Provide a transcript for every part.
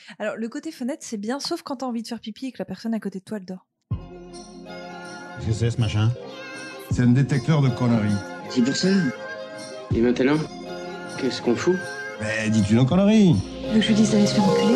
Alors, le côté fenêtre, c'est bien, sauf quand t'as envie de faire pipi et que la personne à côté de toi, elle dort. Qu'est-ce que c'est ce machin? C'est un détecteur de conneries. C'est pour ça. Et maintenant, qu'est-ce qu'on fout? Mais dis-tu nos conneries? Tu veux que je lui dise d'aller se faire enculer?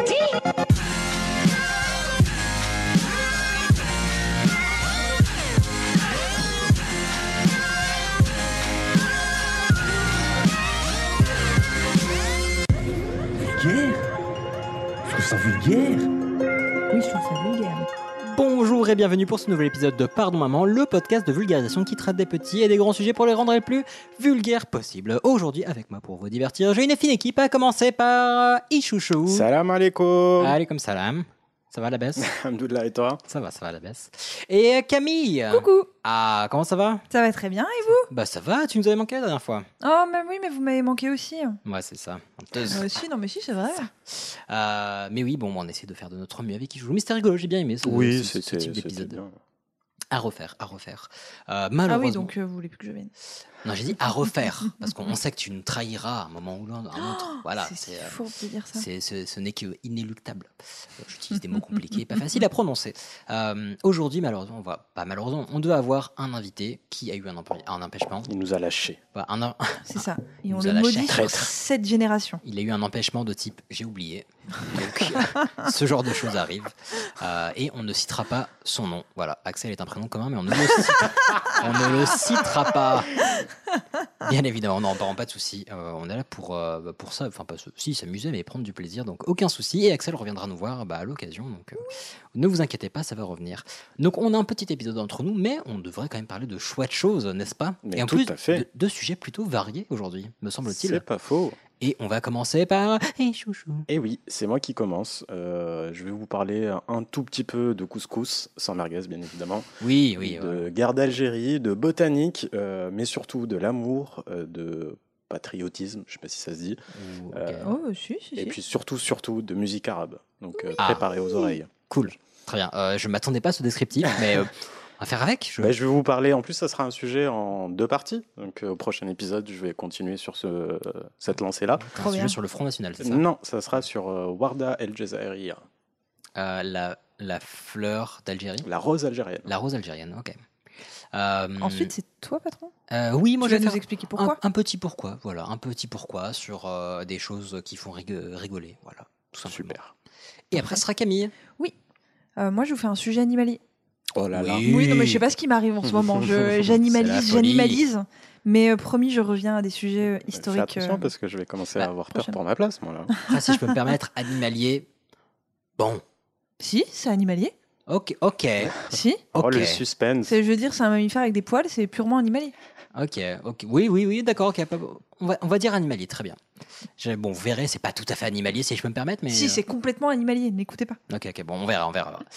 Vulgaire? Je trouve ça vulgaire. Oui, je trouve ça vulgaire. Bonjour et bienvenue pour ce nouvel épisode de Pardon Maman, le podcast de vulgarisation qui traite des petits et des grands sujets pour les rendre les plus vulgaires possibles. Aujourd'hui, avec moi pour vous divertir, j'ai une fine équipe, à commencer par Ichouchou. Salam alaikum. Alaikum salam. Ça va la baisse? Alhamdoulilah, et toi? Ça va la baisse. Et Camille. Coucou. Ah, comment ça va? Ça va très bien, et vous? Bah ça va, tu nous avais manqué la dernière fois. Oh, mais oui, mais vous m'avez manqué aussi. Ouais, c'est ça. Si, non, mais si, c'est vrai. Mais oui, bon, on essaie de faire de notre mieux avec Ichouchou. Mais c'était rigolo, j'ai bien aimé ce type d'épisode. À refaire. Malheureusement. Ah oui, donc vous voulez plus que je vienne. Non, j'ai dit à refaire, parce qu'on sait que tu nous trahiras à un moment ou un autre. Voilà, c'est fourbe de dire ça. Ce n'est que inéluctable. J'utilise des mots compliqués, pas faciles à prononcer. Aujourd'hui, malheureusement, on doit avoir un invité qui a eu un empêchement. Il nous a lâchés. C'est ça. Et on nous le a lâché. maudit sur cette génération. Il a eu un empêchement de type j'ai oublié. Donc, ce genre de choses arrive. Et on ne citera pas son nom. Voilà, Axel est un prénom commun, mais on ne le citera pas. Bien évidemment, non, pas de souci. On est là pour ça. Enfin, pas si s'amuser, mais prendre du plaisir. Donc, aucun souci. Et Axel reviendra nous voir à l'occasion. Donc, ne vous inquiétez pas, ça va revenir. Donc, on a un petit épisode entre nous, mais on devrait quand même parler de chouettes choses, n'est-ce pas? Mais et en tout plus, à fait. de sujets plutôt variés aujourd'hui, me semble-t-il. C'est pas faux. Et on va commencer par chouchou. Et oui, c'est moi qui commence. Je vais vous parler un tout petit peu de couscous, sans merguez bien évidemment. Oui. De guerre d'Algérie, de botanique, mais surtout de l'amour, de patriotisme, je sais pas si ça se dit. Oh, si. Et puis surtout de musique arabe. Donc préparez aux oreilles. Cool, très bien. Je m'attendais pas à ce descriptif, mais on va faire avec. Je vais vous parler, en plus ça sera un sujet en 2 parties. Donc au prochain épisode, je vais continuer sur cette lancée-là. Un sujet sur le Front National, c'est ça? Non, ça sera sur Warda El Jazairi. La fleur d'Algérie. La rose algérienne. La rose algérienne, ok. Ensuite, c'est toi, patron? Oui, moi tu je vas vais nous expliquer pourquoi? un petit pourquoi, voilà, un petit pourquoi sur des choses qui font rigoler, voilà, tout simplement. Super. Et après, ce sera Camille. Oui. Moi, je vous fais un sujet animalier. Oh là là. Oui, non, mais je sais pas ce qui m'arrive en ce moment. J'animalise. Mais promis, je reviens à des sujets historiques. Fais attention parce que je vais commencer à avoir peur pour ma place, moi là. Après, si je peux me permettre, animalier. Bon. Si, c'est animalier. Ok. Si. Oh, Ok. le suspense. Je veux dire, c'est un mammifère avec des poils, c'est purement animalier. Ok. Oui, d'accord, ok. On va dire animalier, très bien. Bon, vous verrez, c'est pas tout à fait animalier, si je peux me permettre, mais... Si, c'est complètement animalier, n'écoutez pas. Ok, bon, on verra.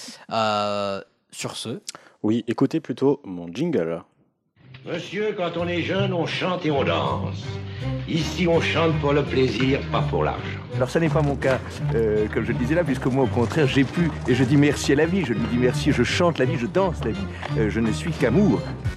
Sur ce... Oui, écoutez plutôt mon jingle. Monsieur, quand on est jeune, on chante et on danse. Ici, on chante pour le plaisir, pas pour l'argent. Alors ça n'est pas mon cas, comme je le disais là, puisque moi au contraire j'ai pu, et je dis merci à la vie, je lui dis merci, je chante la vie, je danse la vie, je ne suis qu'amour.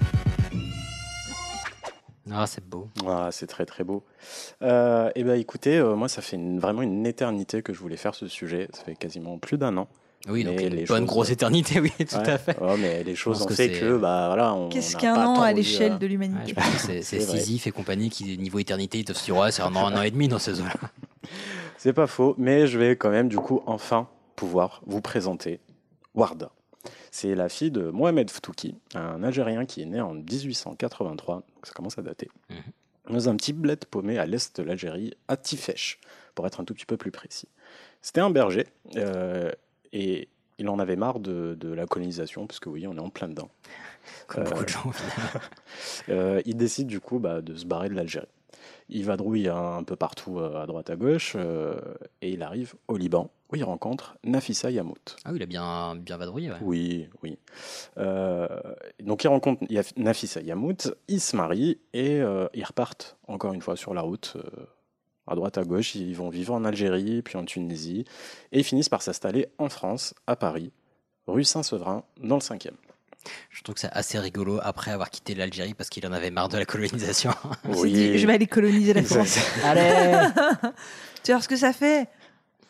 Ah, c'est beau. Ah, c'est très très beau. Et ben écoutez, moi ça fait vraiment une éternité que je voulais faire ce sujet, ça fait quasiment plus d'1 an. Oui, donc Mais une les bonne choses- grosse éternité, oui, tout Ouais. à fait. Oh, mais les choses pense ont que fait c'est- que, voilà, on Qu'est-ce n'a qu'un pas an tant à eu, l'échelle de Ouais, l'humanité? je pense que c'est C'est vrai. Sisyphe et compagnie qui, niveau éternité, ils doivent se dire ouais, c'est un an et demi dans ces eaux-là. C'est pas faux, mais je vais quand même du coup enfin pouvoir vous présenter Warda. C'est la fille de Mohamed Ftouki, un Algérien qui est né en 1883, donc ça commence à dater, dans un petit bled paumé à l'est de l'Algérie, à Tifèche, pour être un tout petit peu plus précis. C'était un berger, et il en avait marre de la colonisation, parce que oui, on est en plein dedans. Comme beaucoup de gens, au final. Il décide du coup de se barrer de l'Algérie. Il vadrouille un peu partout à droite à gauche et il arrive au Liban où il rencontre Nafissa Yamout. Ah oui, il a bien vadrouillé, ouais. Oui. Donc il rencontre Nafissa Yamout, ils se marient et ils repartent encore une fois sur la route. À droite à gauche, ils vont vivre en Algérie, puis en Tunisie, et ils finissent par s'installer en France, à Paris, rue Saint-Séverin, dans le 5e. Je trouve que c'est assez rigolo après avoir quitté l'Algérie parce qu'il en avait marre de la colonisation. Il s'est dit, je vais aller coloniser la France. Allez. Tu vois ce que ça fait?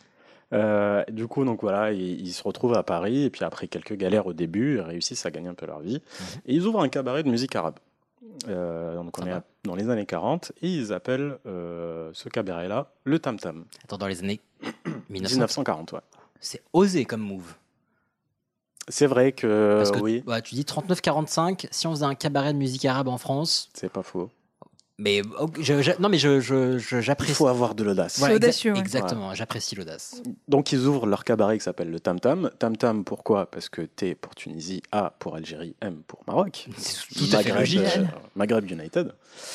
Du coup, donc voilà, ils se retrouvent à Paris et puis après quelques galères au début, ils réussissent à gagner un peu leur vie. Et ils ouvrent un cabaret de musique arabe. Donc on est dans les années 40 et ils appellent ce cabaret-là le Tam Tam. Attends, dans les années 1940, ouais. C'est osé comme move. C'est vrai que, Parce que oui, tu dis 39-45, si on faisait un cabaret de musique arabe en France, c'est pas faux. mais Il j'apprécie. faut avoir de l'audace. C'est audacieux, ouais. Exactement, j'apprécie l'audace. Donc ils ouvrent leur cabaret qui s'appelle le Tam Tam. Tam Tam, pourquoi ? Parce que T pour Tunisie, A pour Algérie, M pour Maroc. C'est tout à fait logique. Maghreb United.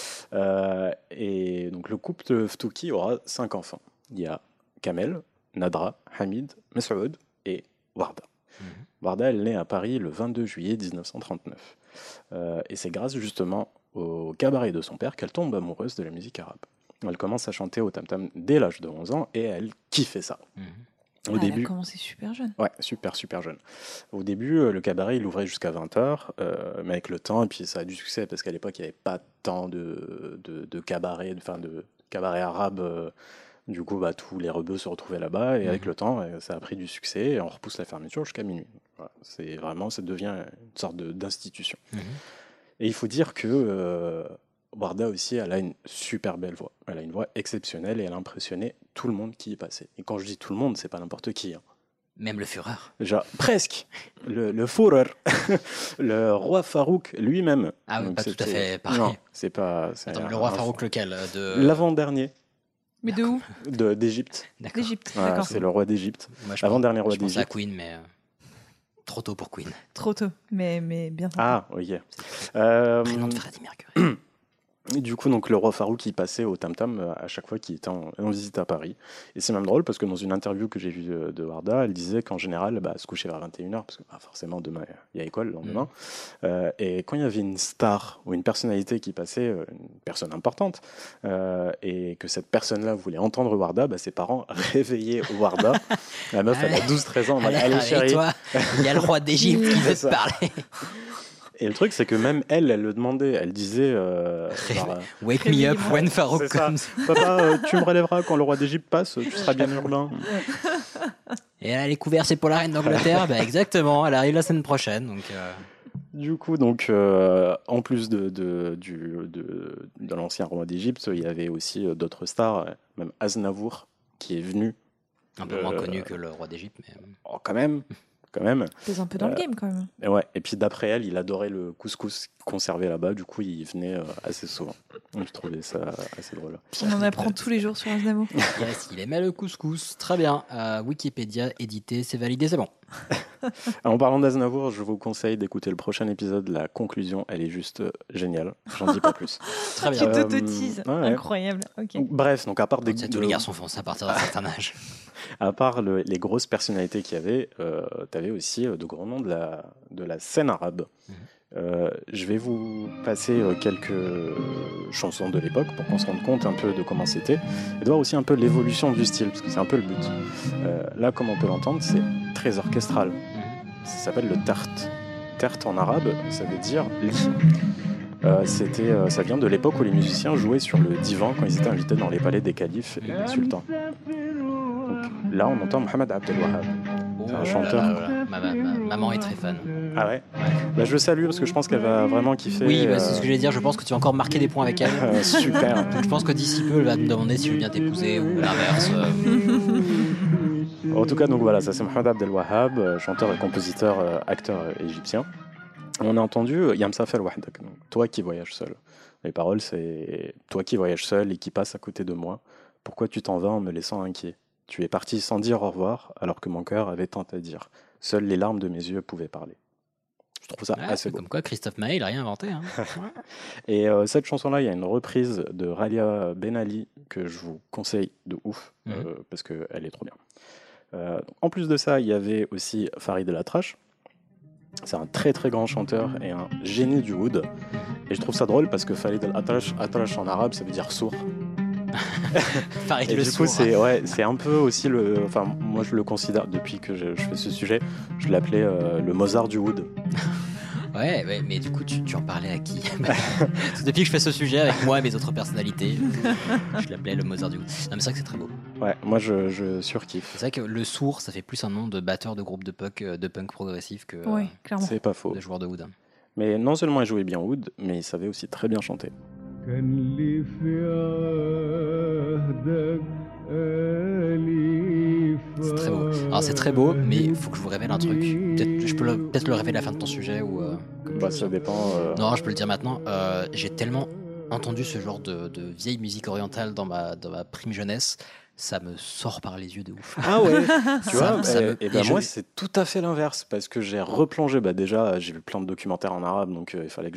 Et donc le couple Ftouki aura 5 enfants. Il y a Kamel, Nadra, Hamid, Messoud et Warda. Warda, elle naît à Paris le 22 juillet 1939. Et c'est grâce justement au cabaret de son père qu'elle tombe amoureuse de la musique arabe. Elle commence à chanter au Tam Tam dès l'âge de 11 ans et elle kiffait ça. Au début, elle a commencé super jeune. Ouais, super jeune. Au début, le cabaret, il ouvrait jusqu'à 20h, mais avec le temps, et puis ça a du succès, parce qu'à l'époque, il n'y avait pas tant de cabarets, de cabarets arabes. Du coup, tous les rebeux se retrouvaient là-bas, et avec le temps, ça a pris du succès, et on repousse la fermeture jusqu'à minuit. Voilà, ça devient une sorte d'institution. Et il faut dire que Warda aussi, elle a une super belle voix. Elle a une voix exceptionnelle, et elle a impressionné tout le monde qui y passait. Et quand je dis tout le monde, c'est pas n'importe qui. Hein. Même le Führer. Genre, presque. Le Führer. Le roi Farouk lui-même. Ah oui, Donc, pas tout à fait pareil. Non, c'est pas... Attends, le roi Farouk lequel L'avant-dernier. Mais de où ? D'Égypte. D'accord. D'Égypte, Voilà, d'accord. c'est le roi d'Égypte. Moi, Avant-dernier roi je pense à d'Égypte. Queen, mais trop tôt pour Queen. Trop tôt, mais bien tenté. Ah, ok. Prénom de Freddie Mercury. Et du coup, donc, le roi Farouk, il passait au Tam Tam à chaque fois qu'il était en visite à Paris. Et c'est même drôle parce que dans une interview que j'ai vue de Warda, elle disait qu'en général, se coucher vers 21h, parce que forcément, demain, il y a école le lendemain. Et quand il y avait une star ou une personnalité qui passait, une personne importante, et que cette personne-là voulait entendre Warda, ses parents réveillaient Warda. La meuf, elle a 12-13 ans. Allez, chérie. Toi, il y a le roi d'Égypte qui veut te parler. Et le truc, c'est que même elle le demandait. Elle disait Wake me up when Farouk comes. Papa, tu me relèveras quand le roi d'Égypte passe, tu seras bien urbain. Et elle a découvert c'est pour la reine d'Angleterre. Exactement, elle arrive la semaine prochaine. Donc, Du coup, en plus de l'ancien roi d'Égypte, il y avait aussi d'autres stars, même Aznavour, qui est venu. Un peu moins connu que le roi d'Égypte. Mais... Oh, quand même. T'es un peu dans le game quand même. Et puis d'après elle, il adorait le couscous conservé là-bas, du coup il venait assez souvent. Donc je trouvais ça assez drôle. On en apprend tous les jours sur Aznavour. Yes, il aimait le couscous, très bien. Wikipédia édité, c'est validé, c'est bon. En parlant d'Aznavour, je vous conseille d'écouter le prochain épisode, la conclusion, elle est juste géniale, j'en dis pas plus. Très bien. Tu t'autotises, incroyable. Okay. Bref, donc à part des... tous les garçons font ça à partir d'un certain âge. À part les grosses personnalités qu'il y avait, t'avais aussi de grands noms de la scène arabe. Je vais vous passer quelques chansons de l'époque pour qu'on se rende compte un peu de comment c'était et de voir aussi un peu l'évolution du style, parce que c'est un peu le but. Là, comme on peut l'entendre, c'est très orchestral. Ça s'appelle le tart. Tart en arabe, ça veut dire lit. Ça vient de l'époque où les musiciens jouaient sur le divan quand ils étaient invités dans les palais des califes et des sultans. Donc, là, on entend Mohamed Abdelwahab. C'est un chanteur. Maman est très fan. Ah ouais, je le salue parce que je pense qu'elle va vraiment kiffer. Oui, c'est ce que j'allais dire. Je pense que tu vas encore marquer des points avec elle. Super. Donc je pense que d'ici peu, elle va me demander si je veux bien t'épouser ou l'inverse. En tout cas, donc voilà, ça c'est Mohamed Abdelwahab, chanteur et compositeur, acteur égyptien. On a entendu Yamsafel Wahdak, toi qui voyages seul. Les paroles, c'est toi qui voyages seul et qui passe à côté de moi. Pourquoi tu t'en vas en me laissant inquiet ? Tu es parti sans dire au revoir, alors que mon cœur avait tant à dire. Seules les larmes de mes yeux pouvaient parler. Je trouve ça assez beau. Comme quoi, Christophe Maé, il n'a rien inventé. Hein. Et cette chanson-là, il y a une reprise de Ralia Ben Ali que je vous conseille de ouf, parce qu'elle est trop bien. En plus de ça, il y avait aussi Farid El Atrache. C'est un très très grand chanteur et un génie du oud. Et je trouve ça drôle parce que Farid El Atrache en arabe, ça veut dire sourd. Et du coup, c'est un peu aussi moi je le considère, depuis que je fais ce sujet, je l'appelais le Mozart du oud. Ouais, mais du coup, tu en parlais à qui? Parce que depuis que je fais ce sujet avec moi et mes autres personnalités, je l'appelais le Mozart du goût. Non, mais c'est vrai que c'est très beau. Ouais, moi je surkiffe. C'est vrai que le sourd, ça fait plus un nom de batteur de groupe de punk progressif que Oui, clairement. C'est pas faux. de joueur de oud. Mais non seulement il jouait bien oud, mais il savait aussi très bien chanter. C'est très beau. Alors c'est très beau, mais il faut que je vous révèle un truc. Je peux peut-être le révéler à la fin de ton sujet ou. Ça dépend. Non, je peux le dire maintenant. J'ai tellement entendu ce genre de vieille musique orientale dans ma prime jeunesse, ça me sort par les yeux de ouf. Ah ouais, tu vois, et moi c'est tout à fait l'inverse parce que j'ai replongé. Déjà, j'ai vu plein de documentaires en arabe, donc il fallait que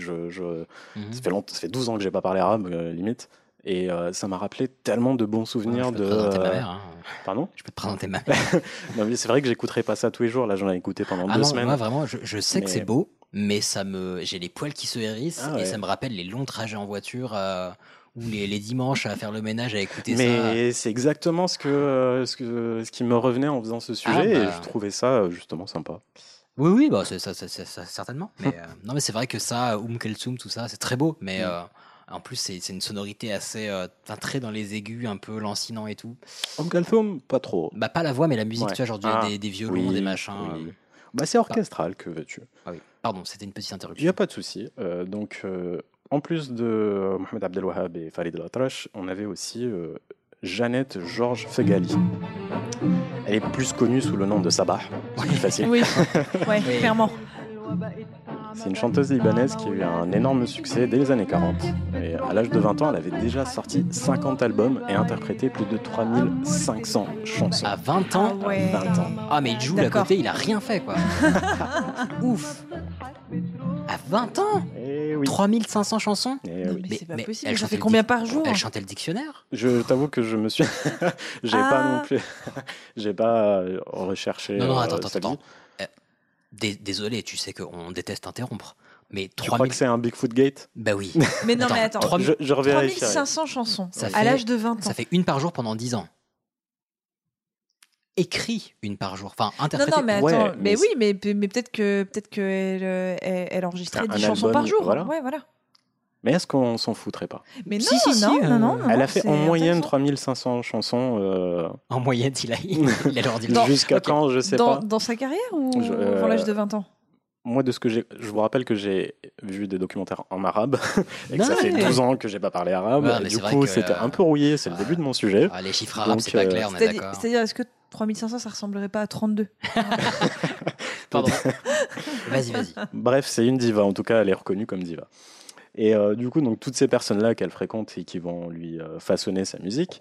ça fait 12 ans que j'ai pas parlé arabe, limite. Et ça m'a rappelé tellement de bons souvenirs je peux te présenter ma mère. Pardon ? Je peux te présenter ma mère. Non, mais c'est vrai que j'écouterai pas ça tous les jours. Là, j'en ai écouté pendant 2 semaines. Moi, vraiment, je sais que c'est beau, mais j'ai les poils qui se hérissent et ouais. ça me rappelle les longs trajets en voiture ou les dimanches à faire le ménage à écouter ça. Mais c'est exactement ce qui me revenait en faisant ce sujet et je trouvais ça justement sympa. Oui, c'est certainement. Mais non, mais c'est vrai que ça, Kelsoum, tout ça, c'est très beau, mais. En plus, c'est une sonorité assez très dans les aigus, un peu lancinant et tout. Kalthoum, pas trop. Pas la voix, mais la musique, tu vois, genre des violons, des machins. Oui. C'est orchestral, que veux-tu. Ah oui, pardon, c'était une petite interruption. Il n'y a pas de souci. En plus de Mohamed Abdelwahab et Farid El Atrache, on avait aussi Jeannette Georges Fegali. Elle est plus connue sous le nom de Sabah. C'est plus facile. Oui, clairement. C'est une chanteuse libanaise qui a eu un énorme succès dès les années 40. Et à l'âge de 20 ans, elle avait déjà sorti 50 albums et interprété plus de 3500 chansons. À 20 ans Ah ouais. 20 ans. Ah, mais Jules à côté, il a rien fait, quoi. Ouf. À 20 ans Eh oui. 3500 chansons Non, mais c'est pas possible. elle Ça chantait fait combien par jour? Elle chantait le dictionnaire. Je t'avoue que je me suis... pas non plus... J'ai pas recherché... Non, attends. Désolé, tu sais qu'on déteste interrompre. Mais Tu crois que c'est un Bigfoot Gate? Bah oui. Mais non, mais attends. Je revérifie. 3500 chansons Ça à l'âge de 20 ans. Ça fait une par jour pendant 10 ans. Écrit une par jour. Enfin, interprété. Non, mais attends. Ouais, mais oui, mais peut-être que elle enregistrait 10 chansons album, par jour. voilà. Ouais, voilà. Mais est-ce qu'on s'en foutrait pas? Mais non, Si, non. Elle a fait en moyenne intéressant. 3500 chansons. En moyenne, il a leur dit. Jusqu'à quand, je sais pas. Dans sa carrière ou Je- avant l'âge de 20 ans? Moi, de ce que je vous rappelle que j'ai vu des documentaires en arabe et que Non, ça fait ouais. 12 ans que j'ai pas parlé arabe. Ouais, mais Du c'est vrai coup, que, c'était un peu rouillé. C'est le début de mon sujet. Les chiffres arabes, Donc, c'est pas clair, on est d'accord. C'est-à-dire, est-ce que 3500, ça ressemblerait pas à 32? Pardon. Vas-y. Bref, c'est une diva. En tout cas, elle est reconnue comme diva. Et du coup, donc, toutes ces personnes-là qu'elle fréquente et qui vont lui façonner sa musique,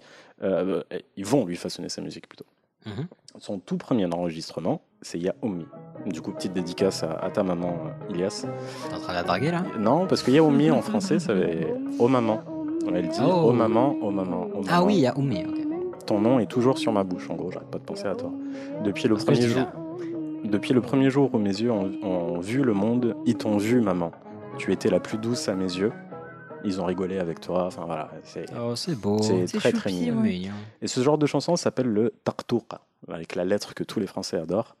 ils vont lui façonner sa musique plutôt. Mhm. Son tout premier enregistrement, c'est Ya Ummi. Du coup, petite dédicace à ta maman, Ilias. T'es en train de la draguer, là? Non, parce que Ya Ummi en français, ça fait Oh maman. Elle dit Oh. Oh maman, oh maman, oh maman. Ah oui, il y a Oumé, ok. Ton nom est toujours sur ma bouche, en gros, j'arrête pas de penser à toi. Depuis le C'est ce que je premier dis, jour. là. Depuis le premier jour où mes yeux ont vu le monde, ils t'ont vu, maman. Tu étais la plus douce à mes yeux. Ils ont rigolé avec toi. Enfin voilà, Oh, c'est beau. c'est C'est très très choupi, mignon. ouais. Mignon. Et ce genre de chanson s'appelle le taqtuq, avec la lettre que tous les Français adorent,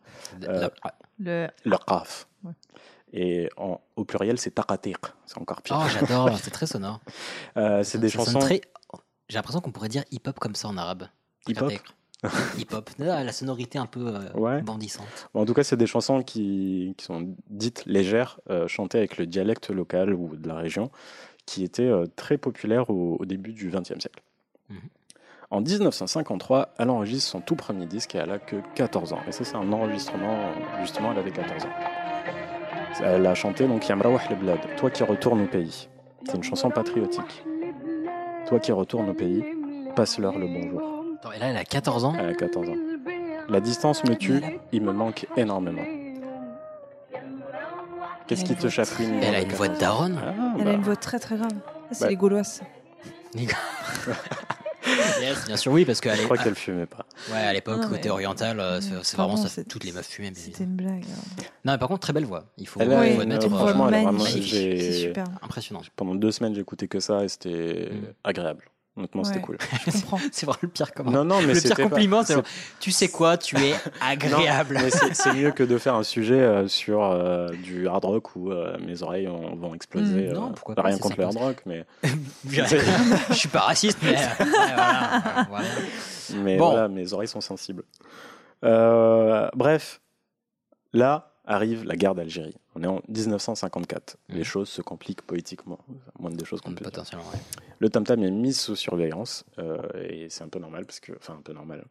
Le... le qaf. Ouais. Et au pluriel, c'est taqatiq. C'est encore pire. Oh, j'adore, c'est très sonore. C'est des Ça sonne chansons très- J'ai l'impression qu'on pourrait dire hip-hop comme ça en arabe. hip-hop. Hip-hop. La sonorité un peu Ouais. bandissante. Bon, en tout cas, c'est des chansons qui sont dites légères, chantées avec le dialecte local ou de la région, qui étaient très populaires au début du XXe siècle. Mhm. En 1953, elle enregistre son tout premier disque et elle a que 14 ans. Et ça, c'est un enregistrement, justement, elle avait 14 ans. Elle a chanté donc Yamrawah le Blad, Toi qui retournes au pays. C'est une chanson patriotique. Toi qui retournes au pays, passe-leur le bonjour. Attends, et là, elle a 14 ans. Elle a 14 ans. La distance me tue, il me manque énormément. Qu'est-ce qui te chafouine? Elle a une voix de daronne. bah, Elle a une voix très très grave. C'est Bah. les Gauloises. Yes, bien sûr, oui, parce qu'à je crois qu'elle fumait pas. à l'époque, Non, mais- côté oriental, c'est Pardon, vraiment ça. c'est- Toutes les meufs fumaient. Mais... C'était une blague. Non, mais par contre, très belle voix. Il faut, Elle faut a Oui, une- admettre. voix franchement, elle a vraiment- magnifique. j'ai- C'est super. Impressionnant. Pendant 2 semaines, j'écoutais que ça et c'était Mm. agréable. Honnêtement, c'était cool. Je comprends. C'est vraiment le pire commentaire. Non, mais le pire compliment, pas... c'est tu sais quoi, tu es agréable. Non, mais c'est mieux que de faire un sujet sur du hard rock où mes oreilles vont exploser. Non, pourquoi rien pas, contre le hard rock, mais. Je suis pas raciste, mais voilà. Mais bon. voilà, mes oreilles sont sensibles. Bref, là arrive la guerre d'Algérie. On est en 1954. Les choses se compliquent politiquement. Moindre des choses qu'on peut dire. Potentiellement, ouais. Le tam-tam est mis sous surveillance et c'est un peu normal parce que, enfin un peu normal.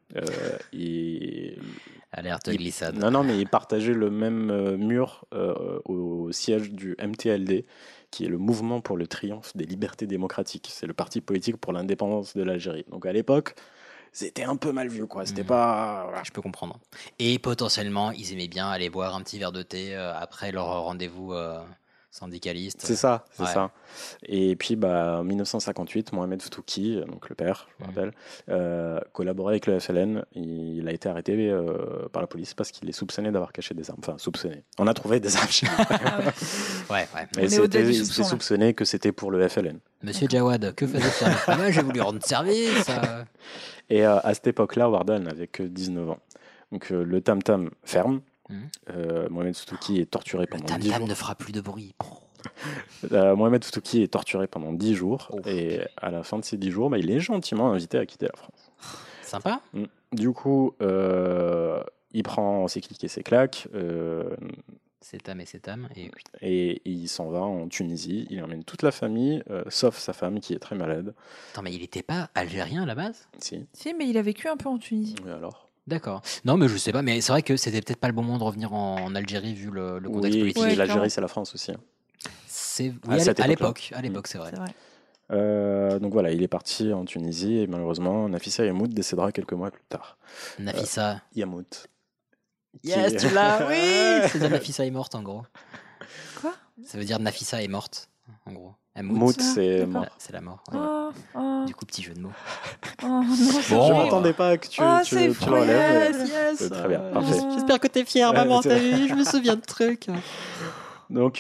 Alerte glissade. Non, mais il partageait le même mur au siège du MTLD, qui est le Mouvement pour le triomphe des libertés démocratiques. C'est le parti politique pour l'indépendance de l'Algérie. Donc à l'époque, c'était un peu mal vu, quoi. C'était pas. Voilà. Je peux comprendre. Et potentiellement, ils aimaient bien aller boire un petit verre de thé après leur rendez-vous syndicaliste. C'est ça, c'est ça. Et puis, en 1958, Mohamed Ftouki, donc le père, je me rappelle, collaborait avec le FLN. Il a été arrêté par la police parce qu'il est soupçonné d'avoir caché des armes. Enfin, soupçonné. On a trouvé des armes chez lui. Ouais. Mais il s'est soupçonné que c'était pour le FLN. Monsieur Jawad, que faisait-il? J'ai voulu rendre service. Et à cette époque-là, Warda n'avait que 19 ans. Donc le tam-tam ferme. Mohamed Ftouki est torturé pendant 10 jours. Le tam-tam ne fera plus de bruit. Mohamed Ftouki est torturé pendant 10 jours. Et à la fin de ces 10 jours, il est gentiment invité à quitter la France. Sympa. Du coup, il prend ses clics et ses claques. Cet âme. Et il s'en va en Tunisie. Il emmène toute la famille, sauf sa femme qui est très malade. Attends, mais il n'était pas algérien à la base? Si, mais il a vécu un peu en Tunisie. Oui, alors. D'accord. Non, mais je sais pas. Mais c'est vrai que c'était peut-être pas le bon moment de revenir en Algérie vu le contexte politique. Oui, l'Algérie, c'est la France aussi. À l'époque, c'est vrai. Donc voilà, il est parti en Tunisie et malheureusement, Nafissa Yamout décédera quelques mois plus tard. Nafissa Yamout. Yes, tu l'as. Oui. C'est Nafissa est morte en gros. Quoi? Ça veut dire Nafissa est morte en gros. Mout, c'est mort. C'est la mort. Ouais. Du coup, petit jeu de mots. Non, je m'attendais pas que tu l'enlèves. Yes. Très bien, parfait. J'espère que t'es fier, maman. T'as vu, je me souviens de trucs. Donc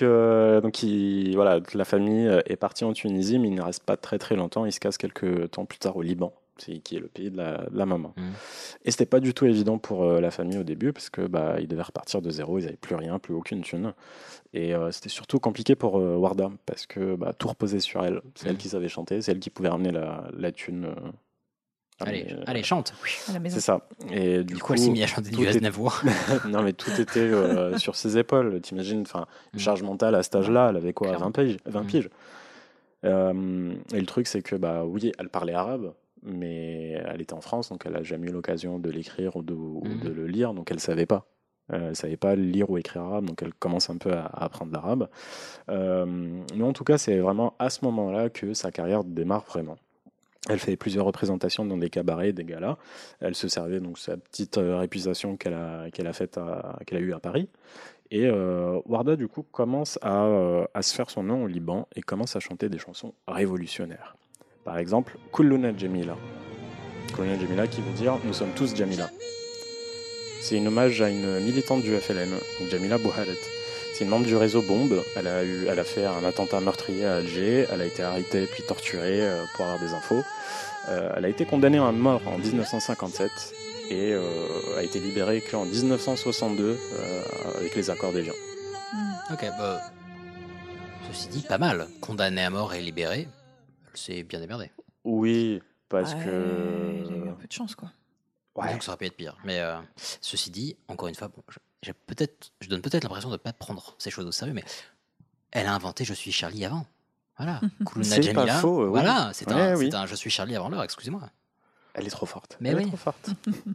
la famille est partie en Tunisie, mais il ne reste pas très très longtemps. Il se casse quelques temps plus tard au Liban, qui est le pays de la maman. Et c'était pas du tout évident pour la famille au début, parce que ils devaient repartir de zéro, ils n'avaient plus rien, plus aucune thune. Et c'était surtout compliqué pour Warda, parce que tout reposait sur elle. C'est elle qui savait chanter, c'est elle qui pouvait ramener la thune. Allez, chante. C'est ça. Et du coup, elle s'est mise à chanter du Aznavour. Non, mais tout était sur ses épaules. T'imagines, une charge mentale à cet âge-là, elle avait quoi, 20 piges. Et le truc, c'est que, oui, elle parlait arabe, mais elle était en France, donc elle n'a jamais eu l'occasion de l'écrire ou de le lire, donc elle ne savait pas. Elle ne savait pas lire ou écrire arabe, donc elle commence un peu à apprendre l'arabe. Mais en tout cas, c'est vraiment à ce moment-là que sa carrière démarre vraiment. Elle fait plusieurs représentations dans des cabarets, des galas. Elle se servait donc sa petite réputation qu'elle a eue à Paris. Et Warda, du coup, commence à se faire son nom au Liban et commence à chanter des chansons révolutionnaires. Par exemple, Kulluna Jamila. Kulluna Jamila qui veut dire « Nous sommes tous Jamila ». C'est un hommage à une militante du FLN, donc Jamila Bouhalet. C'est une membre du réseau Bombe. Elle a fait un attentat meurtrier à Alger. Elle a été arrêtée puis torturée pour avoir des infos. Elle a été condamnée à mort en 1957 et a été libérée qu'en 1962 avec les accords d'Évian. Ok, ceci dit, pas mal. Condamnée à mort et libérée, c'est bien démerdé. Oui, parce que... Il y a eu un peu de chance, quoi. Ouais. Donc ça aurait pu être pire. Mais ceci dit, encore une fois, je donne peut-être l'impression de ne pas prendre ces choses au sérieux, mais elle a inventé Je suis Charlie avant. Voilà. C'est Jamila, pas faux. voilà, oui. c'est un Je suis Charlie avant l'heure, excusez-moi. Elle est trop forte. Mais elle est trop forte.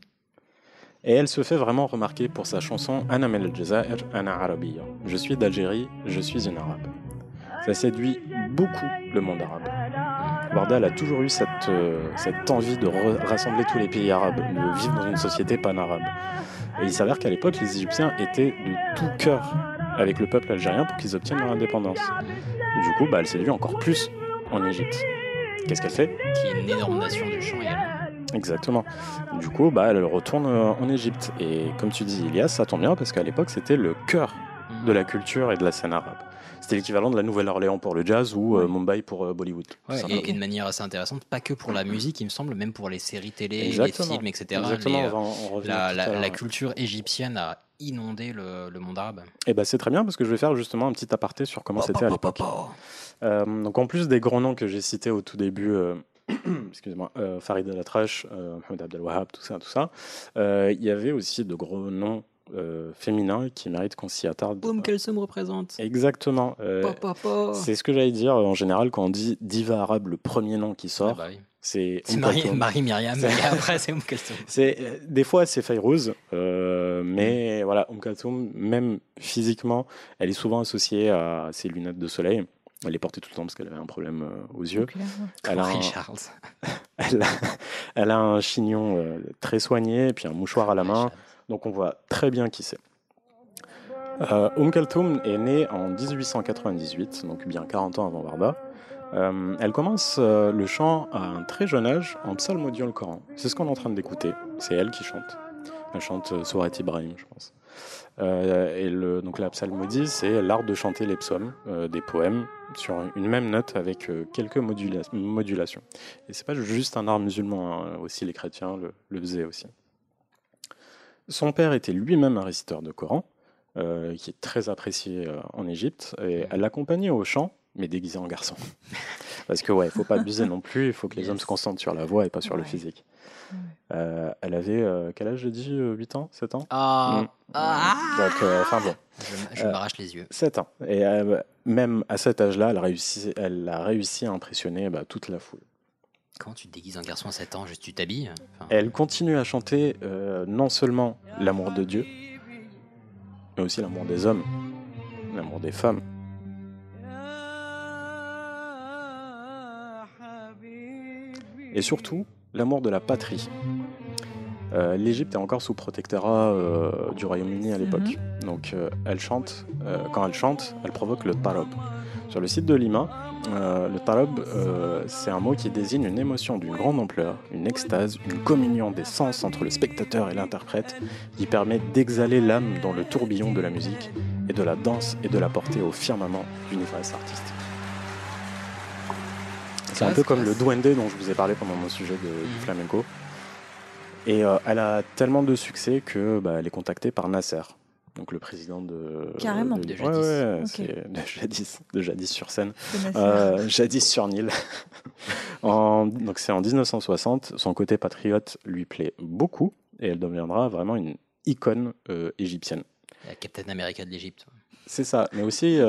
Et elle se fait vraiment remarquer pour sa chanson Ana min al-Jazair, Ana Arabiya. Je suis d'Algérie, je suis une arabe. Ça séduit beaucoup le monde arabe. Warda a toujours eu cette envie de rassembler tous les pays arabes, de vivre dans une société pan-arabe. Et il s'avère qu'à l'époque, les Égyptiens étaient de tout cœur avec le peuple algérien pour qu'ils obtiennent leur indépendance. Du coup, elle séduit encore plus en Égypte. Qu'est-ce qu'elle fait? Qui est une énorme nation du chant également. Exactement. Du coup, elle retourne en Égypte. Et comme tu dis, Ilias, ça tombe bien parce qu'à l'époque, c'était le cœur de la culture et de la scène arabe. C'était l'équivalent de la Nouvelle-Orléans pour le jazz ou Mumbai pour Bollywood. Ouais, et une manière assez intéressante, pas que pour la musique, il me semble, même pour les séries télé, Exactement. les films, etc. Exactement, on revient la culture égyptienne a inondé le monde arabe. Et ben c'est très bien parce que je vais faire justement un petit aparté sur comment c'était à l'époque. Donc en plus des grands noms que j'ai cités au tout début, excusez-moi, Farid El-Atrash, Mohamed Abdel Wahab, tout ça, il y avait aussi de gros noms féminins qui méritent qu'on s'y attarde. Kalsoum représente. Exactement. C'est ce que j'allais dire en général quand on dit diva arabe, le premier nom qui sort. Ah bah oui. C'est Marie Myriam, et après c'est Kalsoum. Des fois c'est Fayrouz, mais voilà, Kalsoum, même physiquement, elle est souvent associée à ses lunettes de soleil. Elle les portait tout le temps parce qu'elle avait un problème aux yeux. Elle a un chignon très soigné et puis un mouchoir à la main. Donc on voit très bien qui c'est. Kalsoum est née en 1898, donc bien 40 ans avant Warda. Elle commence le chant à un très jeune âge en psalmodiant le Coran. C'est ce qu'on est en train d'écouter. C'est elle qui chante. Elle chante Sourat Ibrahim, je pense. Donc la psalmodie, c'est l'art de chanter les psaumes, des poèmes, sur une même note avec quelques modulations. Et c'est pas juste un art musulman, hein, aussi les chrétiens le faisaient aussi. Son père était lui-même un réciteur de Coran, qui est très apprécié en Égypte, et elle l'accompagnait au chant, mais déguisé en garçon. Parce que il faut pas abuser non plus, il faut que les hommes se concentrent sur la voix et pas sur le physique. Elle avait, quel âge j'ai dit, 8 ans, 7 ans Donc, enfin bon. Je m'arrache les yeux. 7 ans. Et même à cet âge-là, elle a réussi à impressionner toute la foule. Comment tu te déguises en garçon à 7 ans? Juste tu t'habilles? Elle continue à chanter non seulement l'amour de Dieu, mais aussi l'amour des hommes, l'amour des femmes. Et surtout, l'amour de la patrie. L'Égypte est encore sous protectorat du Royaume-Uni à l'époque. Donc elle chante, quand elle chante, elle provoque le tarab. Sur le site de Lima, le tarab, c'est un mot qui désigne une émotion d'une grande ampleur, une extase, une communion des sens entre le spectateur et l'interprète, qui permet d'exhaler l'âme dans le tourbillon de la musique et de la danse et de la porter au firmament d'une ivresse artistique. C'est un peu comme le duende dont je vous ai parlé pendant mon sujet du flamenco. Et elle a tellement de succès que elle est contactée par Nasser, donc le président de... Carrément. De Jadis. Ouais, Okay. c'est de Jadis sur scène. Jadis sur Nil. Donc c'est en 1960. Son côté patriote lui plaît beaucoup et elle deviendra vraiment une icône égyptienne. La Captain America de l'Égypte. C'est ça, mais aussi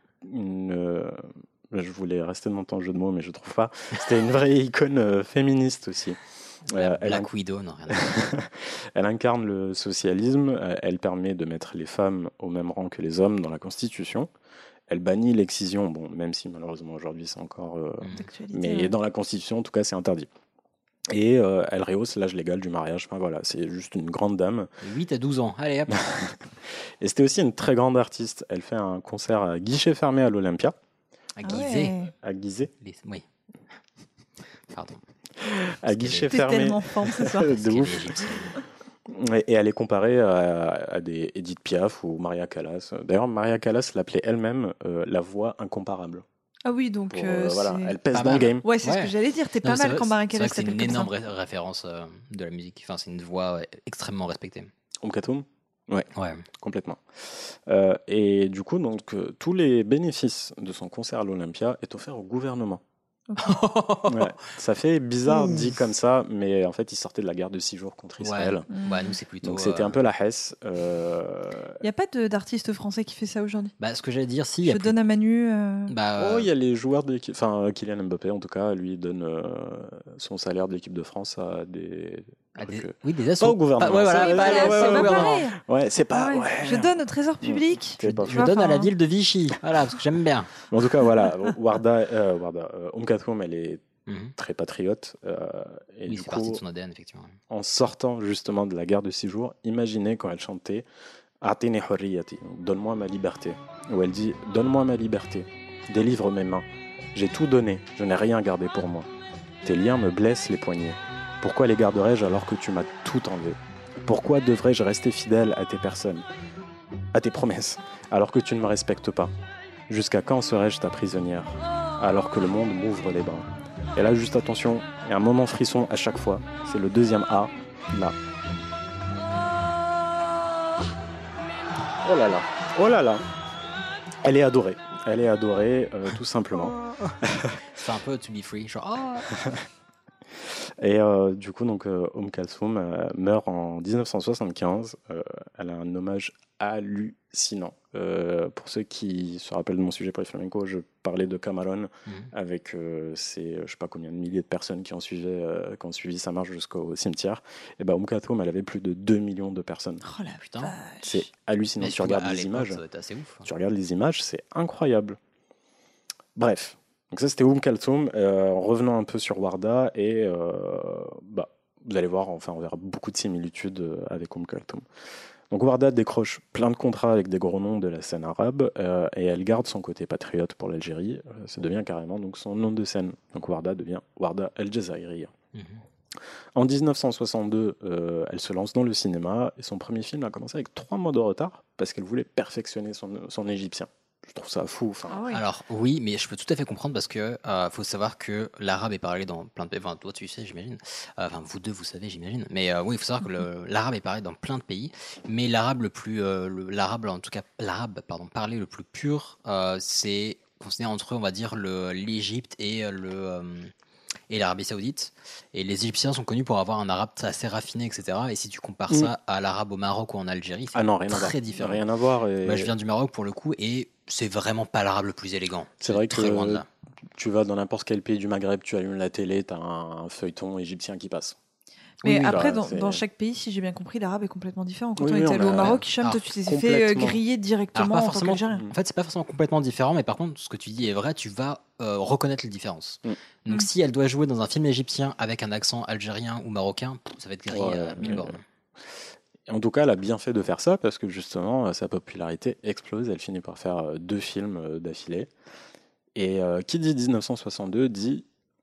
je voulais rester dans ton jeu de mots, mais je trouve pas. C'était une vraie icône féministe aussi. Black Widow, non, rien à voir. Elle incarne le socialisme, elle permet de mettre les femmes au même rang que les hommes dans la Constitution. Elle bannit l'excision, même si malheureusement aujourd'hui c'est encore... mais dans la Constitution, en tout cas, c'est interdit. Et elle rehausse l'âge légal du mariage. Enfin voilà, c'est juste une grande dame. 8 à 12 ans, allez hop. Et c'était aussi une très grande artiste. Elle fait un concert à guichet fermé à l'Olympia. À Gizeh. À Gizeh. Oui. Pardon. À guichet fermé. Tellement forte, c'est ça. De ouf. Et elle est comparée à des Edith Piaf ou Maria Callas. D'ailleurs, Maria Callas l'appelait elle-même la voix incomparable. Ah oui, donc voilà, elle pèse pas dans le mal. game. Ouais, c'est ce que j'allais dire. T'es pas mal quand Maria Callas c'est t'appelle une comme ça. énorme référence de la musique. Enfin, c'est une voix extrêmement respectée. Kalsoum. Ouais, Ouais. complètement. Et du coup, tous les bénéfices de son concert à l'Olympia est offert au gouvernement. Ouais. Ça fait bizarre dit comme ça, mais en fait, il sortait de la guerre de 6 jours contre Israël. Bah, nous, c'est plutôt. Donc c'était un peu la Hesse. Il n'y a pas d'artiste français qui fait ça aujourd'hui. Ce que j'allais dire, si. Je donne à Manu. il y a les joueurs de l'équipe. Enfin, Kylian Mbappé, en tout cas, lui donne son salaire de l'équipe de France à des. Oui, des assos. Pas au gouvernement. Ouais, voilà, c'est pas pareil. Ouais, c'est pas. Ouais. Ouais. Je donne au trésor public. Je donne à la ville de Vichy. Voilà, parce que j'aime bien. En tout cas, voilà. Warda, Kalsoum, elle est très patriote. Et Oui, du c'est coup, partie de son ADN, effectivement. en sortant justement de la guerre de 6 jours, imaginez quand elle chantait Atini hurriyati, donne-moi ma liberté. Où elle dit donne-moi ma liberté, délivre mes mains. J'ai tout donné, je n'ai rien gardé pour moi. Tes liens me blessent les poignets. Pourquoi les garderais-je alors que tu m'as tout enlevé? Pourquoi devrais-je rester fidèle à tes personnes? à tes promesses, alors que tu ne me respectes pas. Jusqu'à quand serai-je ta prisonnière, alors que le monde m'ouvre les bras? Et là, juste attention, il y a un moment frisson à chaque fois. C'est le deuxième A, là. Oh là là, oh là là. Elle est adorée, tout simplement. C'est un peu To Be Free, genre Et du coup, donc, Kulthum meurt en 1975. Elle a un hommage hallucinant. Pour ceux qui se rappellent de mon sujet pour les flamenco, je parlais de Cameron avec ces, je sais pas combien de milliers de personnes qui ont suivi sa marche jusqu'au cimetière. Et Kulthum, elle avait plus de 2 millions de personnes. Oh la putain. C'est hallucinant. Mais Tu regardes les images. Ça doit être assez ouf. Tu regardes les images, c'est incroyable. Bref. Donc ça, c'était Kulthum. Revenons un peu sur Warda et vous allez voir, enfin, on verra beaucoup de similitudes avec Kulthum. Donc Warda décroche plein de contrats avec des gros noms de la scène arabe et elle garde son côté patriote pour l'Algérie. Ça devient carrément donc son nom de scène. Donc Warda devient Warda El Jazairiya. En 1962, elle se lance dans le cinéma et son premier film a commencé avec 3 mois de retard parce qu'elle voulait perfectionner son égyptien. Je trouve ça fou. Alors oui, mais je peux tout à fait comprendre parce que faut savoir que l'arabe est parlé dans plein de pays. Enfin, toi tu sais, j'imagine. Enfin, vous deux, vous savez, j'imagine. Mais oui, il faut savoir que l'arabe est parlé dans plein de pays. Mais l'arabe parlé le plus pur, c'est considéré entre eux, on va dire, l'Égypte et l'Arabie Saoudite. Et les Égyptiens sont connus pour avoir un arabe assez raffiné, etc. Et si tu compares ça à l'arabe au Maroc ou en Algérie, c'est très différent. Rien à voir. Et... Moi, je viens du Maroc pour le coup, et c'est vraiment pas l'arabe le plus élégant. C'est vrai très loin de là. Tu vas dans n'importe quel pays du Maghreb, tu allumes la télé, tu as un feuilleton égyptien qui passe. Mais après, dans chaque pays, si j'ai bien compris, l'arabe est complètement différent. Quand on était allé au Maroc, Hicham, toi, tu t'es fait griller directement en tant qu'Algérien. En fait, c'est pas forcément complètement différent, mais par contre, ce que tu dis est vrai, tu vas reconnaître les différences. Donc, si elle doit jouer dans un film égyptien avec un accent algérien ou marocain, ça va être grillé à 1000 bornes. En tout cas, elle a bien fait de faire ça parce que justement, sa popularité explose. Elle finit par faire 2 films d'affilée. Et qui dit 1962 dit...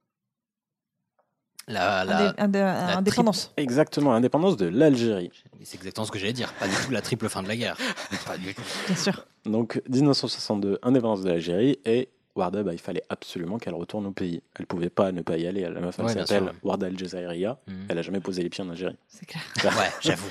Indépendance. Exactement, l'indépendance de l'Algérie. C'est exactement ce que j'allais dire, pas du tout la triple fin de la guerre. Pas du tout. Bien sûr. Donc 1962, indépendance de l'Algérie, et Warda, il fallait absolument qu'elle retourne au pays. Elle pouvait pas ne pas y aller. La meuf, elle s'appelle Warda El Jazairiya. Elle a jamais posé les pieds en Algérie. C'est clair. Ouais, j'avoue.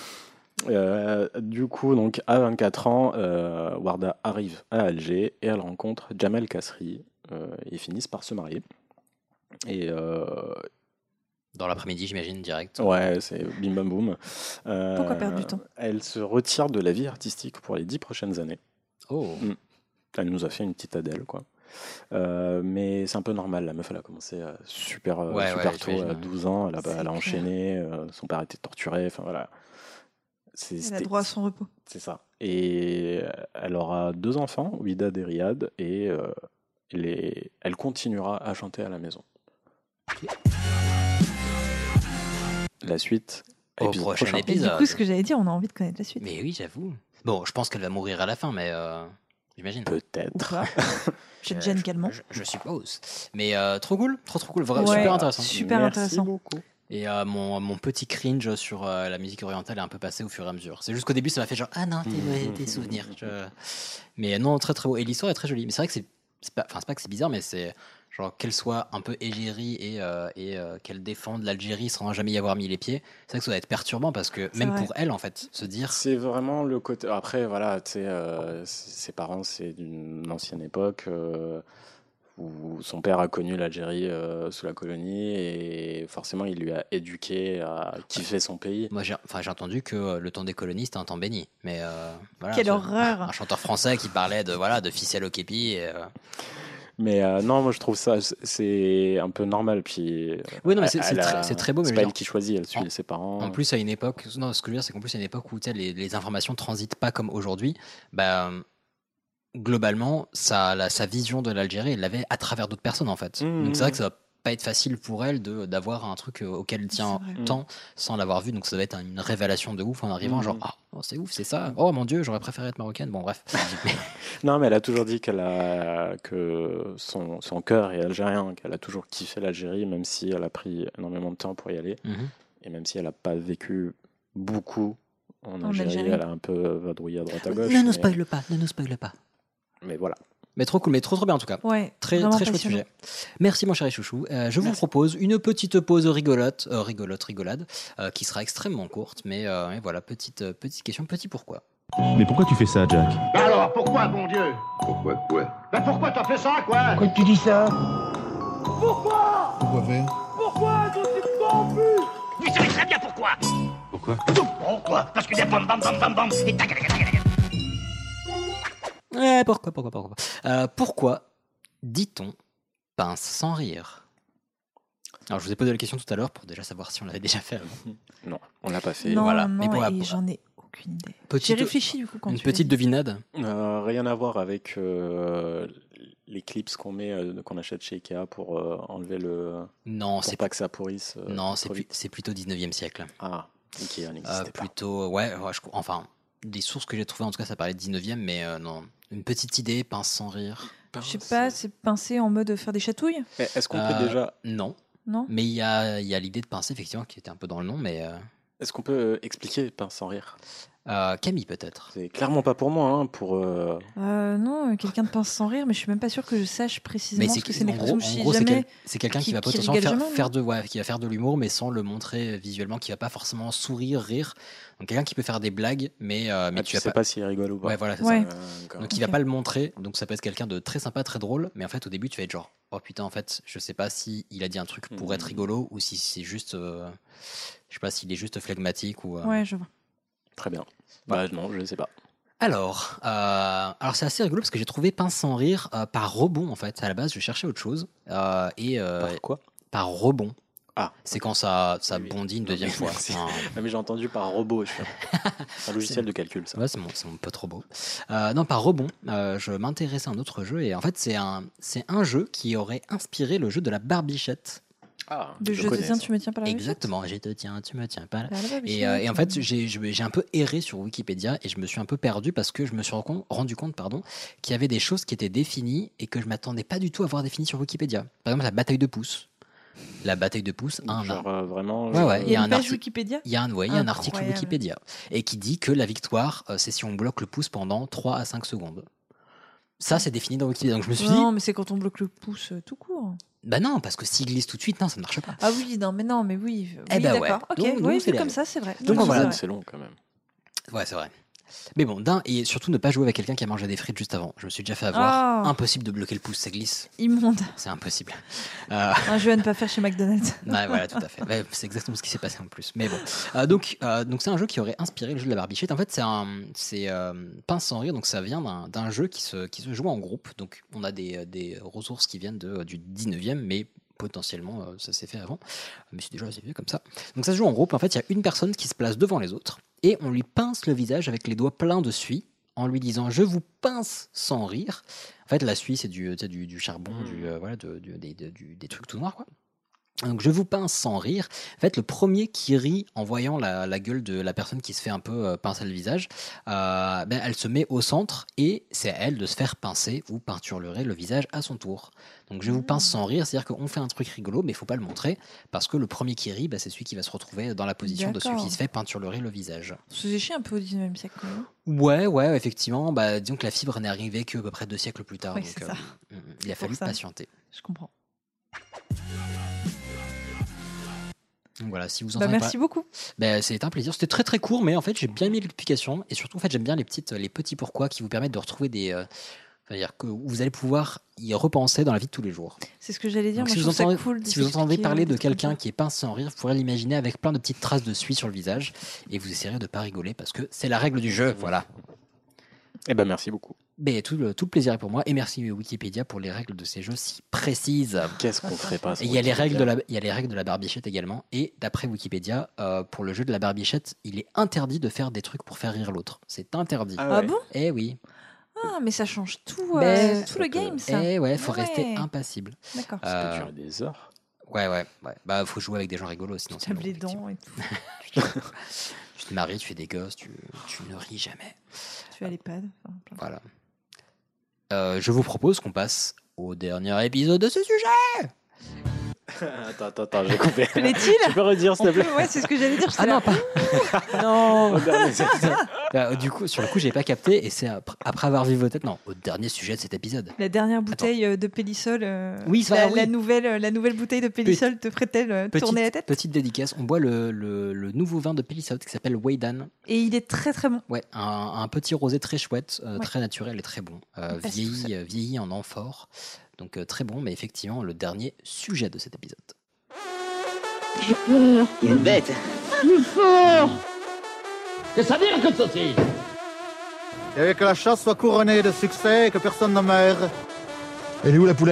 Du coup, donc à 24 ans, Warda arrive à Alger et elle rencontre Jamel Kasri. Ils finissent par se marier. Et dans l'après-midi, j'imagine, direct. Ouais, c'est bim bam boum. Pourquoi perdre du temps? Elle se retire de la vie artistique pour les 10 prochaines années. Oh. Elle nous a fait une petite Adèle, quoi. Mais c'est un peu normal, la meuf, elle a commencé super tôt, à 12 ans. Elle a enchaîné, son père a été torturé, enfin voilà. Elle a droit à son repos. C'est ça. Et elle aura 2 enfants, Ouidad et Riyad, et elle continuera à chanter à la maison. La suite au prochain épisode. Et du coup, ce que j'allais dire, on a envie de connaître la suite. Mais oui, j'avoue. Bon, je pense qu'elle va mourir à la fin, mais j'imagine. Peut-être. Je te gêne calmement. Je suppose. Mais trop cool, trop cool, vraiment super intéressant. Super intéressant. Merci beaucoup. Et mon petit cringe sur la musique orientale est un peu passé au fur et à mesure. C'est juste qu'au début, ça m'a fait genre ah non, tes souvenirs. Mais non, très très beau. Et l'histoire est très jolie. Mais c'est vrai que c'est pas que c'est bizarre, mais c'est genre qu'elle soit un peu égérie et qu'elle défende l'Algérie sans jamais y avoir mis les pieds. C'est vrai que ça doit être perturbant parce que même pour elle, en fait, se dire. C'est vraiment le côté. Après, voilà, tu sais, ses parents, c'est d'une ancienne époque où son père a connu l'Algérie sous la colonie et forcément, il lui a éduqué à kiffer son pays. Moi, j'ai entendu que le temps des colonies, c'était un temps béni. Mais voilà. Quelle horreur! Un chanteur français qui parlait de ficelle au képi. Mais non, moi je trouve ça c'est un peu normal. Puis oui, non, mais c'est très beau. C'est pas elle qui choisit, elle suit ses parents. En plus, à une époque, non, ce que je veux dire, c'est qu'en plus, à une époque où les informations transitent pas comme aujourd'hui, globalement, sa vision de l'Algérie, elle l'avait à travers d'autres personnes en fait. Donc c'est vrai que ça va pas être facile pour elle d'avoir un truc auquel elle tient tant sans l'avoir vu. Donc ça va être une révélation de ouf en arrivant, genre c'est ouf, c'est ça. Oh mon Dieu, j'aurais préféré être marocaine. Bon bref. Non, mais elle a toujours dit que son cœur est algérien, qu'elle a toujours kiffé l'Algérie, même si elle a pris énormément de temps pour y aller, et même si elle n'a pas vécu beaucoup En Algérie, elle a un peu vadrouillé à droite à gauche. Ne nous spoile pas. Mais voilà. Mais trop cool, mais trop bien en tout cas. Ouais, très chouette sujet. Merci mon cher chouchou. Vous propose une petite pause rigolade, qui sera extrêmement courte, mais voilà, petite question, petit pourquoi. Mais pourquoi tu fais ça, Jack? Bah alors, pourquoi, bon Dieu? Pourquoi quoi? Bah pourquoi t'as fait ça, quoi? Pourquoi tu dis ça? Pourquoi? Pourquoi faire? Pourquoi toi tu te corrompu? Vous savez très bien pourquoi. Pourquoi? Pourquoi? Parce que des bam bam bam bam bam et tac. Pourquoi dit-on pince sans rire? Alors, je vous ai posé la question tout à l'heure pour déjà savoir si on l'avait déjà fait avant. Non, on l'a pas fait. Non, voilà. non, Mais pour et j'en ai aucune idée. J'ai réfléchi du coup quand une petite devinade. Rien à voir avec les clips qu'on met, qu'on achète chez Ikea pour enlever le. Non, pour pas que ça pourrisse. Non, c'est plutôt 19e siècle. Ah, Ikea n'existait pas. Plutôt, enfin, des sources que j'ai trouvées, en tout cas, ça parlait de 19e, mais non. Une petite idée, pince sans rire. Je sais pas, c'est pincer en mode faire des chatouilles? Est-ce qu'on peut déjà. Non. Mais il y a l'idée de pincer, effectivement, qui était un peu dans le nom, mais. Est-ce qu'on peut expliquer pince sans rire? Camille, peut-être. C'est clairement pas pour moi, hein, pour. Non, quelqu'un de pince sans rire, mais je suis même pas sûr que je sache précisément ce que c'est une expression. En gros, c'est quelqu'un qui va potentiellement qui va faire de l'humour, mais sans le montrer visuellement, qui va pas forcément sourire, rire. Donc quelqu'un qui peut faire des blagues, mais tu sais pas s'il rigole ou pas. Ouais, voilà, c'est ça. Donc il va pas le montrer. Donc ça peut être quelqu'un de très sympa, très drôle, mais en fait au début tu vas être genre, oh putain, en fait, je sais pas si il a dit un truc pour être rigolo ou si c'est juste, je sais pas s'il est juste flegmatique ou. Ouais, je vois. Très bien. Bah non, je ne sais pas. Alors c'est assez rigolo parce que j'ai trouvé pince sans rire par rebond en fait. À la base, je cherchais autre chose. Par quoi? Par rebond. Ah. C'est quand ça bondit une deuxième fois. Ah, mais j'ai entendu par robot. C'est un logiciel de calcul, ça. Ouais, c'est mon pote robot. Non, par rebond, je m'intéressais à un autre jeu et en fait, c'est un jeu qui aurait inspiré le jeu de la barbichette. Ah, je te tiens, tu me tiens pas la Exactement, je te tiens, tu me tiens pas la. Et en fait, j'ai un peu erré sur Wikipédia et je me suis un peu perdu parce que je me suis rendu compte qu'il y avait des choses qui étaient définies et que je m'attendais pas du tout à voir définies sur Wikipédia. Par exemple, la bataille de pouce. La bataille de pouce, vraiment. Il y a un article Wikipédia. Il y a un article Wikipédia et qui dit que la victoire, c'est si on bloque le pouce pendant 3 à 5 secondes. Ça, c'est défini dans Wikipédia. Donc je me suis dit. Non, mais c'est quand on bloque le pouce tout court. Bah non, parce que s'il glisse tout de suite, non, ça ne marche pas. Ah oui, mais oui. D'accord. Ouais. Ok, donc c'est comme ça, c'est vrai. Donc voilà, c'est long quand même. Ouais, c'est vrai. Mais bon, et surtout ne pas jouer avec quelqu'un qui a mangé des frites juste avant. Je me suis déjà fait avoir. Impossible de bloquer le pouce, ça glisse. Immonde. C'est impossible. Un jeu à ne pas faire chez McDonald's. Ouais, voilà, tout à fait. Ouais, c'est exactement ce qui s'est passé en plus. Mais bon. Donc c'est un jeu qui aurait inspiré le jeu de la barbichette. En fait, c'est pince sans rire. Donc ça vient d'un jeu qui se joue en groupe. Donc on a des ressources qui viennent du 19e, mais potentiellement ça s'est fait avant. Mais c'est déjà assez vieux comme ça. Donc ça se joue en groupe. En fait, il y a une personne qui se place devant les autres. Et on lui pince le visage avec les doigts pleins de suie en lui disant « Je vous pince sans rire ». En fait, la suie, c'est du charbon, des trucs tout noirs, quoi. Donc, je vous pince sans rire. En fait, le premier qui rit en voyant la gueule de la personne qui se fait un peu pincer le visage, elle se met au centre et c'est à elle de se faire pincer. Vous peinturlerez le visage à son tour. Donc, je vous pince sans rire, c'est-à-dire qu'on fait un truc rigolo, mais il ne faut pas le montrer parce que le premier qui rit, c'est celui qui va se retrouver dans la position de celui qui se fait peinturlerer le visage. Ça faisait chier un peu au 19e siècle, quand même. Ouais, effectivement. Disons que la fibre n'est arrivée qu'à peu près 2 siècles plus tard. Oui, donc, c'est ça. Il a fallu patienter. Je comprends. Donc voilà, si vous en merci beaucoup. C'était un plaisir. C'était très très court, mais en fait j'ai bien aimé l'explication et surtout en fait j'aime bien les petits pourquoi qui vous permettent de retrouver c'est-à-dire que vous allez pouvoir y repenser dans la vie de tous les jours. C'est ce que j'allais dire. Donc, moi, je trouve ça cool. Si vous entendez parler de quelqu'un qui est pince sans rire, vous pourrez l'imaginer avec plein de petites traces de suie sur le visage et vous essayerez de pas rigoler parce que c'est la règle du jeu. Voilà. Eh ben merci beaucoup. Tout le plaisir est pour moi et merci Wikipédia pour les règles de ces jeux si précises. Qu'est-ce qu'on ferait pas? Il y a les règles de la barbichette également et d'après Wikipédia pour le jeu de la barbichette il est interdit de faire des trucs pour faire rire l'autre. C'est interdit. Ah bon? Eh oui. Ah mais ça change tout le game ça. Eh ouais, faut rester impassible. D'accord. Ça peut durer des heures. Ouais. Faut jouer avec des gens rigolos sinon. Tu tapes les dents et tout. Tu te maries, tu fais des gosses, tu ne ris jamais. Tu as l'EHPAD. Voilà. Je vous propose qu'on passe au dernier épisode de ce sujet. Attends, j'ai coupé. Plaît-il ? Tu peux redire, s'il te plaît ? Ouais, c'est ce que j'allais dire. Ah non, pas. Non. dernier... Du coup, sur le coup, j'ai pas capté et c'est après avoir vu vos têtes. Non, au dernier sujet de cet épisode. La dernière bouteille de Pélisol. Oui, ça la nouvelle bouteille de Pélisol te ferait-elle tourner la tête ? Petite dédicace. On boit le nouveau vin de Pélisol qui s'appelle Weydan. Et il est très très bon. Ouais, un petit rosé très chouette, très naturel et très bon. Vieilli en amphore. Donc très bon, mais effectivement, le dernier sujet de cet épisode. J'ai peur. Il est bête. Plus fort. Qu'est-ce que ça veut dire que ceci ? Et que la chasse soit couronnée de succès et que personne ne meure. Elle est où la poulette ?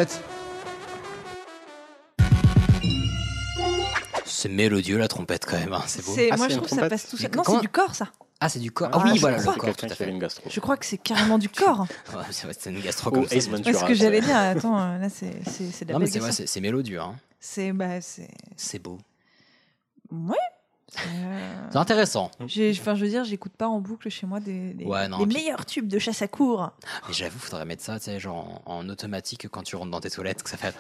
C'est mélodieux la trompette quand même, hein. C'est beau. Moi je trouve que ça passe tout seul. Non, c'est du corps ça. Ah, c'est du corps. Ah oui, voilà, le corps. Quelqu'un qui avait une gastro. Je crois que c'est carrément du corps. C'est une gastro comme ça. C'est ce que j'allais dire. Attends, là c'est de la Non, mais c'est mélodieux. Hein. C'est beau. Ouais. C'est intéressant. Je veux dire, j'écoute pas en boucle chez moi des meilleurs tubes de chasse à cour. Mais j'avoue, faudrait mettre ça, tu sais, genre en automatique quand tu rentres dans tes toilettes, que ça fait.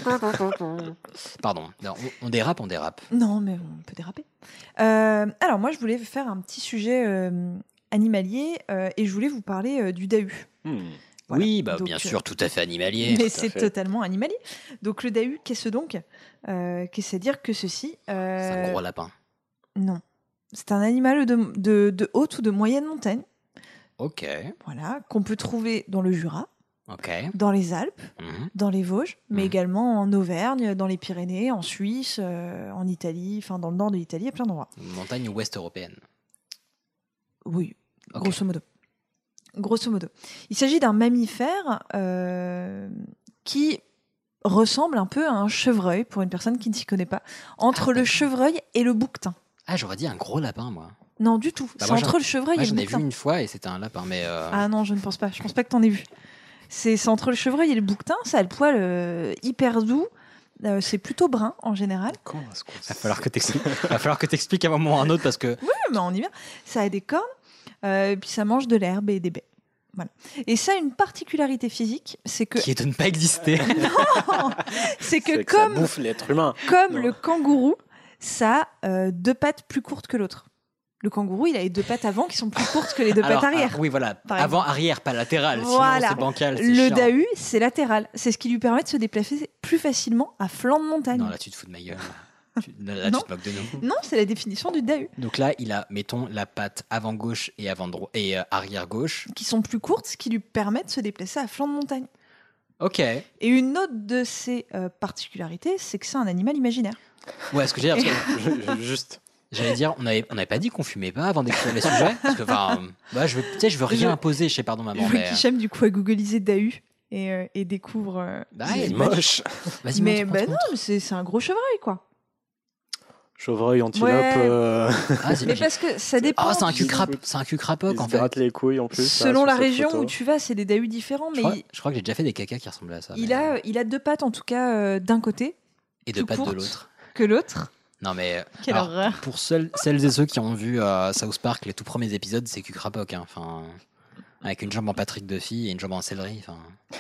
Pardon, on dérape. Non, mais on peut déraper. Alors moi, je voulais faire un petit sujet animalier et je voulais vous parler du dahu. Voilà. Oui, donc, bien sûr, tout à fait animalier. Mais c'est totalement animalier. Donc le dahu, qu'est-ce donc ? Qu'est-ce à dire que ceci C'est un gros lapin. Non. C'est un animal de haute ou de moyenne montagne. Ok. Voilà, qu'on peut trouver dans le Jura, dans les Alpes, dans les Vosges, mais également en Auvergne, dans les Pyrénées, en Suisse, en Italie, enfin dans le nord de l'Italie, à plein d'endroits. Montagne ouest européenne. Oui, grosso modo. Il s'agit d'un mammifère qui ressemble un peu à un chevreuil, pour une personne qui ne s'y connaît pas, entre le chevreuil et le bouquetin. Ah, j'aurais dit un gros lapin, moi. Non, du tout. C'est entre le chevreuil et le bouquetin. J'en ai vu une fois et c'était un lapin, mais... Ah non, je ne pense pas. Je pense pas que t'en aies vu. C'est entre le chevreuil et le bouquetin. Ça a le poil hyper doux. C'est plutôt brun, en général. Il va falloir que t'expliques à un moment ou à un autre, parce que... Oui, mais on y vient. Ça a des cornes, et puis ça mange de l'herbe et des baies. Voilà. Et ça a une particularité physique, c'est que... Qui est de ne pas exister. Non, c'est que comme... Ça bouffe l'être humain. Comme le kangourou, ça a 2 pattes plus courtes que l'autre. Le kangourou, il a les 2 pattes avant qui sont plus courtes que les 2 pattes arrière. Oui, voilà. Avant-arrière, pas latéral. Voilà. Sinon, c'est bancal. Le dahu, c'est latéral. C'est ce qui lui permet de se déplacer plus facilement à flanc de montagne. Non, là, tu te fous de ma gueule. Là, tu te moques de nous. Non, c'est la définition du dahu. Donc là, il a, mettons, la patte avant gauche et arrière gauche. Qui sont plus courtes, ce qui lui permet de se déplacer à flanc de montagne. Ok. Et une autre de ses particularités, c'est que c'est un animal imaginaire. Ouais, ce que j'ai dire, juste... J'allais dire, on n'avait pas dit qu'on fumait pas avant d'écrire les sujets. Parce que, je veux rien imposer chez Pardon Maman. Hicham, du coup, a googlisé dahu et découvre. C'est moche. Vas-y, mais non, mais c'est un gros chevreuil, quoi. Chevreuil, antilope. Ouais. Mais parce que ça dépend. Ah, c'est un cul crapoc en fait. Il se gratte les couilles en plus. Selon la région où tu vas, c'est des dahus différents. Mais je crois que j'ai déjà fait des cacas qui ressemblaient à ça. Il a 2 pattes en tout cas d'un côté. Et 2 pattes de l'autre. Que l'autre. Non mais quelle horreur. Pour celles et ceux qui ont vu South Park, les tout premiers épisodes, c'est cul crapoc. Hein. Enfin, avec une jambe en Patrick Duffy et une jambe en céleri. Enfin.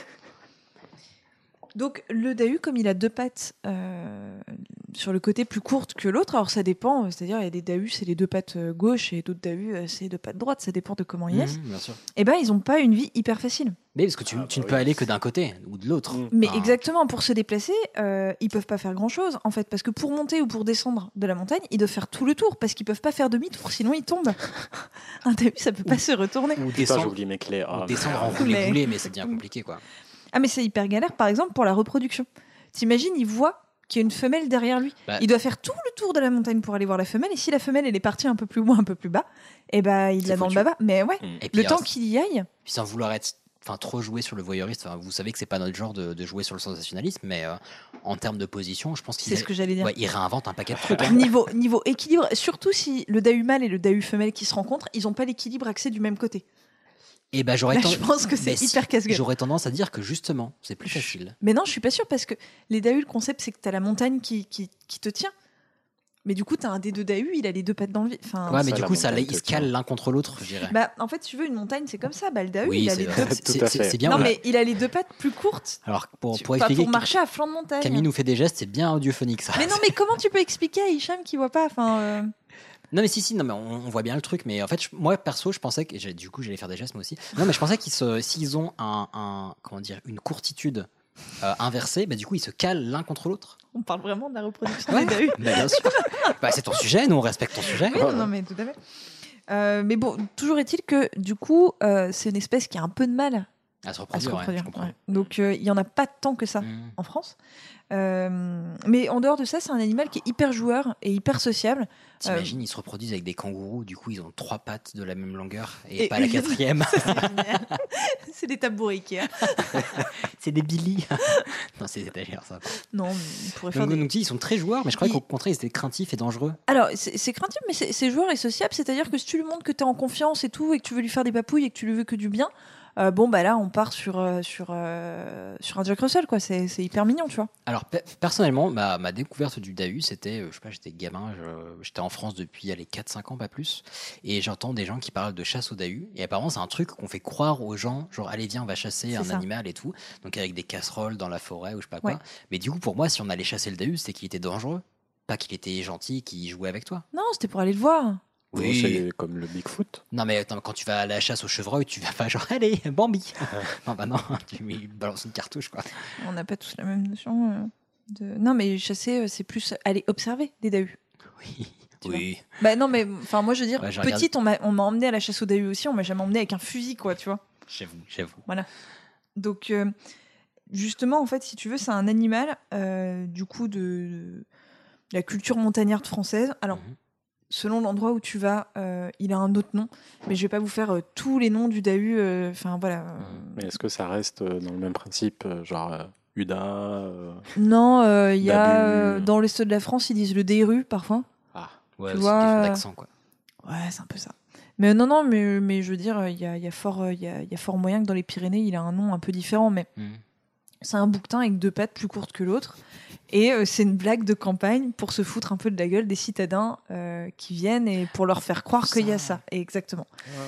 Donc le dahu, comme il a 2 pattes sur le côté plus courtes que l'autre, alors ça dépend, c'est-à-dire il y a des dahus c'est les 2 pattes gauche et d'autres dahus c'est les 2 pattes droite, ça dépend de comment ils naissent. Bien sûr. Et ben ils n'ont pas une vie hyper facile. Mais parce que tu ne peux aller que d'un côté ou de l'autre. Mais exactement, pour se déplacer, ils peuvent pas faire grand-chose en fait, parce que pour monter ou pour descendre de la montagne, ils doivent faire tout le tour, parce qu'ils peuvent pas faire demi-tour, sinon ils tombent. Un dahu ça peut pas se retourner. Ou descendre en roulé-boulé, mais c'est bien compliqué quoi. Ah mais c'est hyper galère, par exemple, pour la reproduction. T'imagines, il voit qu'il y a une femelle derrière lui. Il doit faire tout le tour de la montagne pour aller voir la femelle, et si la femelle elle est partie un peu plus loin, un peu plus bas, et ben il l'a dans le baba. Mais ouais, le temps qu'il y aille. Puis sans vouloir être trop jouer sur le voyeuriste, vous savez que c'est pas notre genre de jouer sur le sensationnalisme, mais en termes de position, je pense qu'il ce que j'allais dire. Ouais, il réinvente un paquet de trucs. Niveau équilibre, surtout si le dahu mâle et le dahu femelle qui se rencontrent, ils ont pas l'équilibre axé du même côté. Et ben je pense que c'est hyper casse-gueule. J'aurais tendance à dire que justement, c'est plus facile. Mais non, je suis pas sûre, parce que les dahus, le concept, c'est que tu as la montagne qui te tient. Mais du coup, t'as un des deux Dahu, il a les deux pattes dans le vide. Enfin, Ouais, mais ça, du la coup, montagne ils se te tient. calent l'un contre l'autre, je dirais. bah, en fait, si tu veux, une montagne, c'est comme ça. Bah, le Dahu, Oui, il a c'est les vrai. deux. Tout à fait. C'est bien. Non, on a- mais il a les deux pattes plus courtes. Alors, pour Enfin, expliquer, pour marcher à flanc de montagne. Camille nous fait des gestes, c'est bien audiophonique ça. Mais non, mais comment tu peux expliquer à Hicham qui voit pas enfin, Non mais si, non mais on voit bien le truc, mais en fait moi perso je pensais que du coup j'allais faire des gestes moi aussi. Non mais je pensais s'ils ont comment dire une courtitude inversée, bah du coup ils se calent l'un contre l'autre. On parle vraiment de la reproduction Ouais. des Dahu. Bah, bien sûr. Bah, c'est ton sujet, nous on respecte ton sujet. Oui, non, mais tout à fait. Mais bon, toujours est-il que du coup, c'est une espèce qui a un peu de mal À se à se reproduire, ouais, reproduire. je comprends. Ouais. Donc, il y en a pas tant que ça Mmh. en France. Mais en dehors de ça, c'est un animal qui est hyper joueur et hyper sociable. T'imagines, ils se reproduisent avec des kangourous, du coup ils ont 3 pattes de la même longueur et pas la une- 4e. C'est génial. C'est des tabourets Ikea. C'est des Billy. Non, c'est des étagères ça. Non, mais on pourrait faire Donc, des... ils sont très joueurs, mais je croyais Ils- qu'au contraire ils étaient craintifs et dangereux. Alors, c'est craintif, mais c'est joueur et sociable. C'est-à-dire que si tu lui montres que tu es en confiance et tout, et que tu veux lui faire des papouilles et que tu lui veux que du bien, bon, bah là, on part sur un Jack Russell, quoi. C'est hyper mignon, tu vois. Alors personnellement, ma découverte du Dahu, c'était, je sais pas, j'étais gamin, j'étais en France depuis 4-5 ans, pas plus, et j'entends des gens qui parlent de chasse au Dahu, et apparemment c'est un truc qu'on fait croire aux gens, genre allez viens on va chasser un ça. animal et tout, donc avec des casseroles dans la forêt ou je sais pas quoi. Ouais. Mais du coup pour moi si on allait chasser le Dahu, c'était qu'il était dangereux, pas qu'il était gentil, qu'il jouait avec toi. Non, c'était pour aller le voir. Oui. C'est comme le Bigfoot. Non mais attends, quand tu vas à la chasse au chevreuil, tu vas pas genre allez Bambi. Non bah non, tu lui balances une cartouche quoi. On n'a pas tous la même notion de... Non, mais chasser, c'est plus aller observer des Dahus. Oui. Tu Oui. Bah non, mais enfin, moi, je veux dire, Ouais, j'ai petite, on m'a emmené à la chasse aux Dahus aussi. On m'a jamais emmené avec un fusil, quoi, tu vois. J'avoue. Donc, justement, en fait, si tu veux, c'est un animal, du coup, de la culture montagnarde française. Alors, Mhm. selon l'endroit où tu vas, il a un autre nom, mais je vais pas vous faire tous les noms du Dahu. Enfin, voilà. Mais est-ce que ça reste dans le même principe, genre Uda Non, il y a Dabu. dans l'est de la France, ils disent le Dairu parfois. Ouais, Tu c'est vois, une question d'accent quoi. Ouais, c'est un peu ça. Mais non, mais je veux dire, il y a fort moyen que dans les Pyrénées, il a un nom un peu différent, mais Mhm. c'est un bouquetin avec 2 pattes plus courtes que l'autre. Et c'est une blague de campagne pour se foutre un peu de la gueule des citadins qui viennent et pour leur faire croire qu'il y a ça. Et exactement.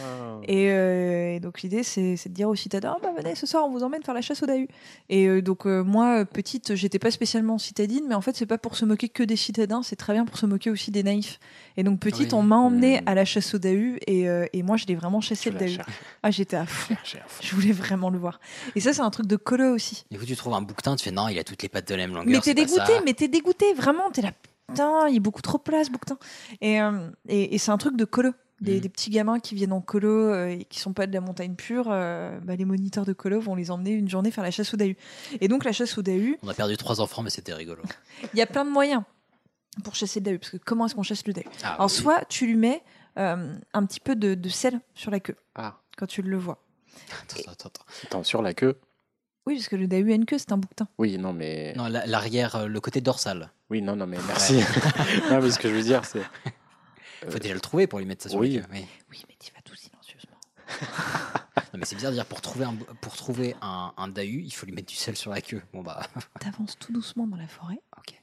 Et donc l'idée, c'est de dire aux citadins, bah venez, ce soir, on vous emmène faire la chasse au Dahu. Et donc moi, petite, j'étais pas spécialement citadine, mais en fait, c'est pas pour se moquer que des citadins, c'est très bien pour se moquer aussi des naïfs. Et donc petite, Oui. on m'a emmenée à la chasse au Dahu et moi, je l'ai vraiment chassé le Dahu. Chercher. Ah, j'étais à fond. Je voulais vraiment le voir. Et ça, c'est un truc de colo aussi. Du coup, tu trouves un bouquetin, tu fais non, il a toutes les pattes de la même longueur. Mais t'es c'est pas dégoûté, ça. mais t'es dégoûté, vraiment. T'es là, putain, il y a beaucoup trop de place, bouquetin. Et c'est un truc de colo. Des petits gamins qui viennent en colo et qui sont pas de la montagne pure, bah, les moniteurs de colo vont les emmener une journée faire la chasse au Dahu. Et donc, la chasse au Dahu, On a perdu 3 enfants, mais c'était rigolo. il y a plein de moyens pour chasser le Dahu. Parce que comment est-ce qu'on chasse le Dahu? Ah, Alors, oui. soit tu lui mets un petit peu de sel sur la queue Ah, quand tu le vois. Attends. attends, sur la queue. Oui, parce que le Dahu a une queue, c'est un bouquetin. Oui, non, mais. Non, l'arrière, le côté dorsal. Oui, non, mais merci. Non, mais ce que je veux dire, c'est. Faut déjà le trouver pour lui mettre ça sur oui. la queue. Oui. Oui, mais tu vas tout silencieusement. Non, mais c'est bizarre de dire pour trouver un Dahu, il faut lui mettre du sel sur la queue. Bon bah. T'avances tout doucement dans la forêt. Ok.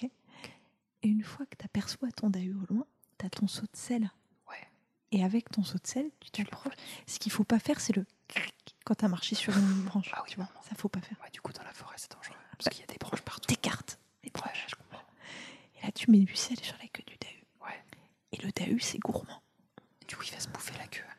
Et une fois que t'aperçois ton Dahu au loin, t'as ton seau de sel. Ouais. Et avec ton seau de sel, tu t'approches. Ce qu'il faut pas faire, c'est le quand t'as marché sur une branche. Ah oui, tu vois, vraiment. ça faut pas faire. Ouais, du coup, dans la forêt, c'est dangereux. Parce qu'il y a des branches partout. T'écartes les branches. Ouais, je comprends. Et là, tu mets du sel sur la queue du Dahu. Ouais. Et le Dahu, c'est gourmand. Du coup, il va se bouffer la queue.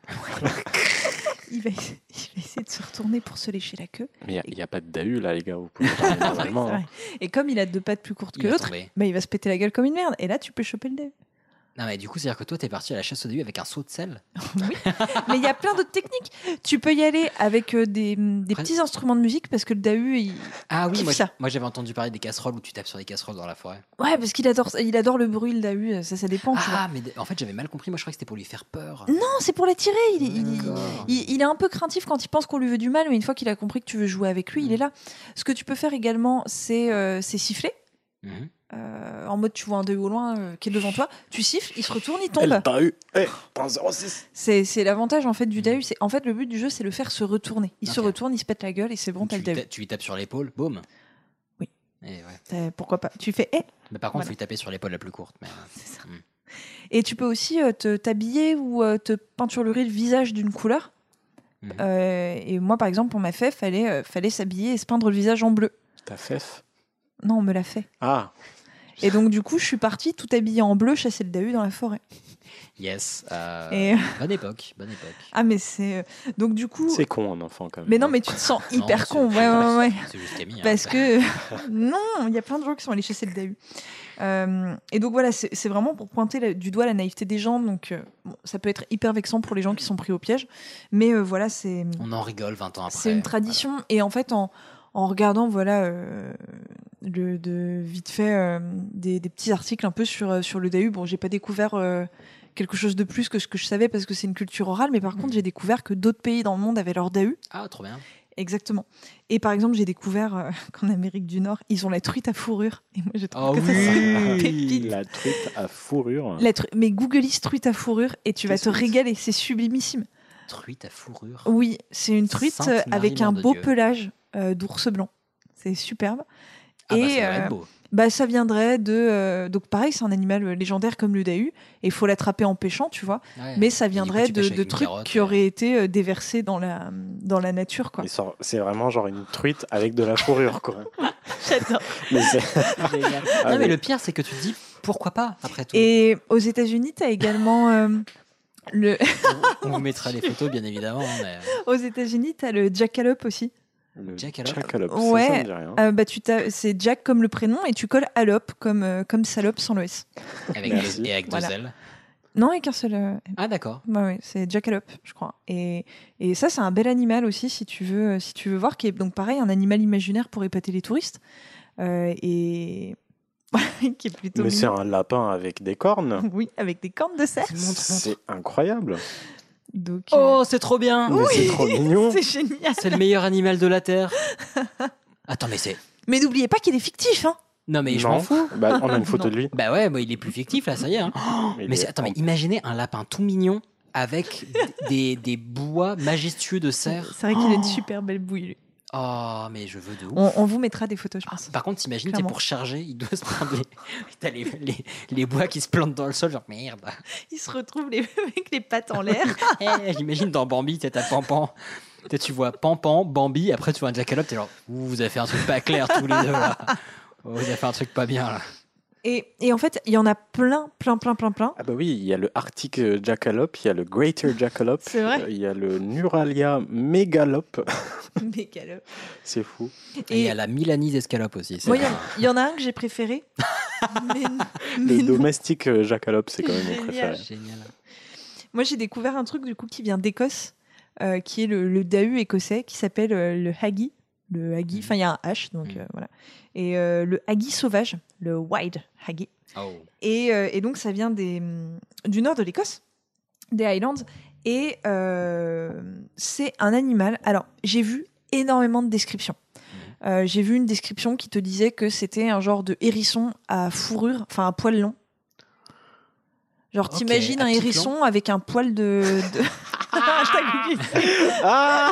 Il va essayer de se retourner pour se lécher la queue. Mais il n'y a pas de Dahu là, les gars. Vous pouvez parler normalement. C'est vrai. Et comme il a 2 pattes plus courtes Il que va l'autre, tomber. bah, il va se péter la gueule comme une merde. Et là, tu peux choper le Dahu. Non, mais du coup, c'est-à-dire que toi, t'es parti à la chasse au Dahu avec un seau de sel. Mais il y a plein d'autres techniques. Tu peux y aller avec des petits instruments de musique parce que le Dahu, Ah oui, Kiffe moi, ça. moi j'avais entendu parler des casseroles où tu tapes sur des casseroles dans la forêt. ouais, parce qu'il adore le bruit, le Dahu. Ça dépend. tu vois. Ah, mais en fait, j'avais mal compris. Moi, je croyais que c'était pour lui faire peur. Non, c'est pour l'attirer. D'accord. Il est un peu craintif quand il pense qu'on lui veut du mal, mais une fois qu'il a compris que tu veux jouer avec lui, il est là. Ce que tu peux faire également, c'est siffler. Mhm. En mode, tu vois un Dahu au loin qui est devant toi, tu siffles, il se retourne, il tombe. Elle Dahu. Dans 06. C'est l'avantage en fait du Dahu. En fait, le but du jeu, c'est le faire se retourner. Il se Ok. retourne, il se pète la gueule et c'est bon, t'as le Dahu. Tu lui tapes sur l'épaule, boum. Oui. Et ouais. Pourquoi pas. Tu fais Mais par contre, il Voilà. faut y taper sur l'épaule la plus courte. Mais... C'est ça. Et tu peux aussi t'habiller ou te peinturer le visage d'une couleur. Et moi, par exemple, on m'a fait, fallait s'habiller et se peindre le visage en bleu. Ta fef? Non, on me l'a fait. Ah. Et donc, du coup, je suis partie tout habillée en bleu chasser le dahu dans la forêt. Yes. Et- Bonne époque. Ah, mais c'est... Donc, du coup... C'est con, un enfant, quand même. Mais non, mais tu te sens Non, hyper c'est- con. Ouais. C'est juste Camille. Parce que... Non, il y a plein de gens qui sont allés chasser le dahu. Et donc, voilà, c'est vraiment pour pointer du doigt la naïveté des gens. Donc, bon, ça peut être hyper vexant pour les gens qui sont pris au piège. Mais voilà, c'est... On en rigole 20 ans après. C'est une tradition. Voilà. Et en fait, en regardant, voilà, vite fait, des petits articles un peu sur le dahu, bon, j'ai pas découvert quelque chose de plus que ce que je savais parce que c'est une culture orale, mais par contre, j'ai découvert que d'autres pays dans le monde avaient leur dahu. Ah, trop bien. Exactement. Et par exemple, j'ai découvert qu'en Amérique du Nord, ils ont la truite à fourrure. Et moi, je trouve que ça, c'est une pépite. La truite à fourrure. Mais googleise truite à fourrure et tu vas te régaler. C'est sublimissime. Truite à fourrure. Oui, c'est une truite Sainte Marie, avec un Mère de beau Dieu. pelage d'ours blanc. C'est superbe. Ah, et bah, ça doit être beau. ça viendrait de... donc pareil, c'est un animal légendaire comme le dahu. Et il faut l'attraper en pêchant, tu vois. Ouais. Mais ça Et du coup, viendrait tu pêches de avec une trucs carotte, qui auraient été déversés dans la nature, quoi. C'est vraiment genre une truite avec de la fourrure, quoi. J'adore. Mais c'est- Génial. Ah, Non, mais mais- le pire, c'est que tu te dis pourquoi pas après tout. Et aux États-Unis, tu as également On vous mettra les photos, bien évidemment. Mais... aux États-Unis, tu as le jackalope aussi. Le Jackalope. jackalope, ça Ouais, me dit rien. c'est Jack comme le prénom et tu colles alope comme salope sans le S. Avec Merci. deux, et avec Voilà. deux ailes. Non, avec un seul. Ah, d'accord. Ouais, c'est jackalope, je crois. Et ça, c'est un bel animal aussi, si tu veux voir, qui est donc pareil, un animal imaginaire pour épater les touristes. Et qui est plutôt. Mais c'est mignon. un lapin avec des cornes. Oui, avec des cornes de cerf. C'est incroyable. Donc, Oh, c'est trop bien. Mais c'est trop mignon. c'est génial. C'est le meilleur animal de la Terre. Attends, mais c'est. Mais n'oubliez pas qu'il est fictif, hein. Non, mais je Non. m'en fous. Bah, on a une photo Non. de lui. Bah ouais, moi, il est plus fictif là, ça y est. Hein. Mais attends, mais imaginez un lapin tout mignon avec des bois majestueux de cerf. C'est vrai qu'il a une super belle bouille, lui. Oh, mais je veux de ouf. On vous mettra des photos, je pense. Par contre, t'imagines, t'es Clairement. pour charger, il doit se prendre t'as les bois qui se plantent dans le sol, genre merde. Il se retrouve avec les pattes en l'air. J'imagine dans Bambi, t'as Pampan. Tu vois Pampan, Bambi, après tu vois un jackalope, t'es genre, vous avez fait un truc pas clair tous les deux là. Vous avez fait un truc pas bien là. Et en fait, il y en a plein. Ah bah oui, il y a le Arctic jackalope, il y a le Greater jackalope, C'est vrai. il y a le Nuralia megalope. Mégalope. C'est fou. Et il y a la Milanese escalope aussi. c'est Moi, vrai. il y en a un que j'ai préféré. Le non. domestique jackalope, c'est quand même mon Génial. préféré. Génial. Moi, j'ai découvert un truc du coup qui vient d'Écosse, qui est le dahu écossais, qui s'appelle le haggis. Le haggis, enfin il y a un H, donc voilà. Et le haggis sauvage, le wild haggis. Oh. Et donc ça vient du nord de l'Écosse, des Highlands. Et c'est un animal. Alors j'ai vu énormément de descriptions. J'ai vu une description qui te disait que c'était un genre de hérisson à fourrure, enfin à poil long. Genre, Ok, t'imagines à un petit hérisson long. avec un poil de... T'as googlé. Ah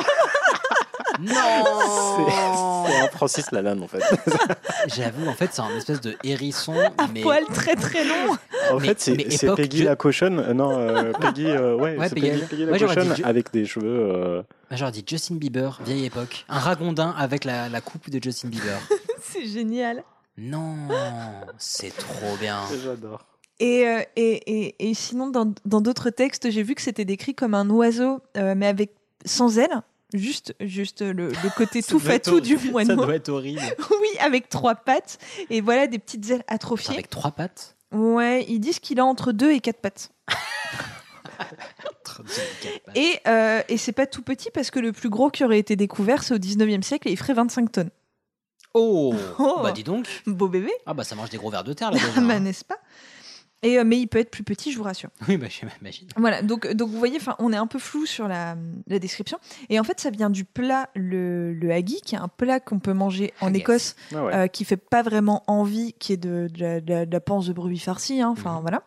Non C'est un Francis Lalanne en fait. J'avoue, en fait, c'est un espèce de hérisson, mais Poil très très long. En Mais- fait, c'est mais c'est époque Peggy de- la cochonne. Peggy, ouais, Ouais, c'est Peggy. Peggy Moi, la j'aurais dit cochonne avec des cheveux. j'aurais dit Justin Bieber, vieille époque. Un ragondin avec la coupe de Justin Bieber. C'est génial. Non, c'est trop bien. J'adore. Et sinon, dans d'autres textes, j'ai vu que c'était décrit comme un oiseau, mais avec sans ailes. Juste le côté tout fatou du Ça moineau. doit être horrible. Oui, avec 3 pattes. Et voilà, des petites ailes atrophiées. Avec 3 pattes. Ouais, ils disent qu'il a entre 2 et 4 pattes. Et c'est pas tout petit parce que le plus gros qui aurait été découvert, c'est au 19e siècle et il ferait 25 tonnes. Oh, Oh. Bah dis donc. Beau bébé. Ah bah ça mange des gros vers de terre là déjà. Ah bah, n'est-ce pas? Mais il peut être plus petit, je vous rassure. Oui, bah j'imagine. Voilà, donc vous voyez, on est un peu flou sur la description. Et en fait, ça vient du plat, le haggis, qui est un plat qu'on peut manger en Haggis. Écosse, Ah ouais. qui fait pas vraiment envie, qui est de la panse de brebis farcie, hein, enfin voilà.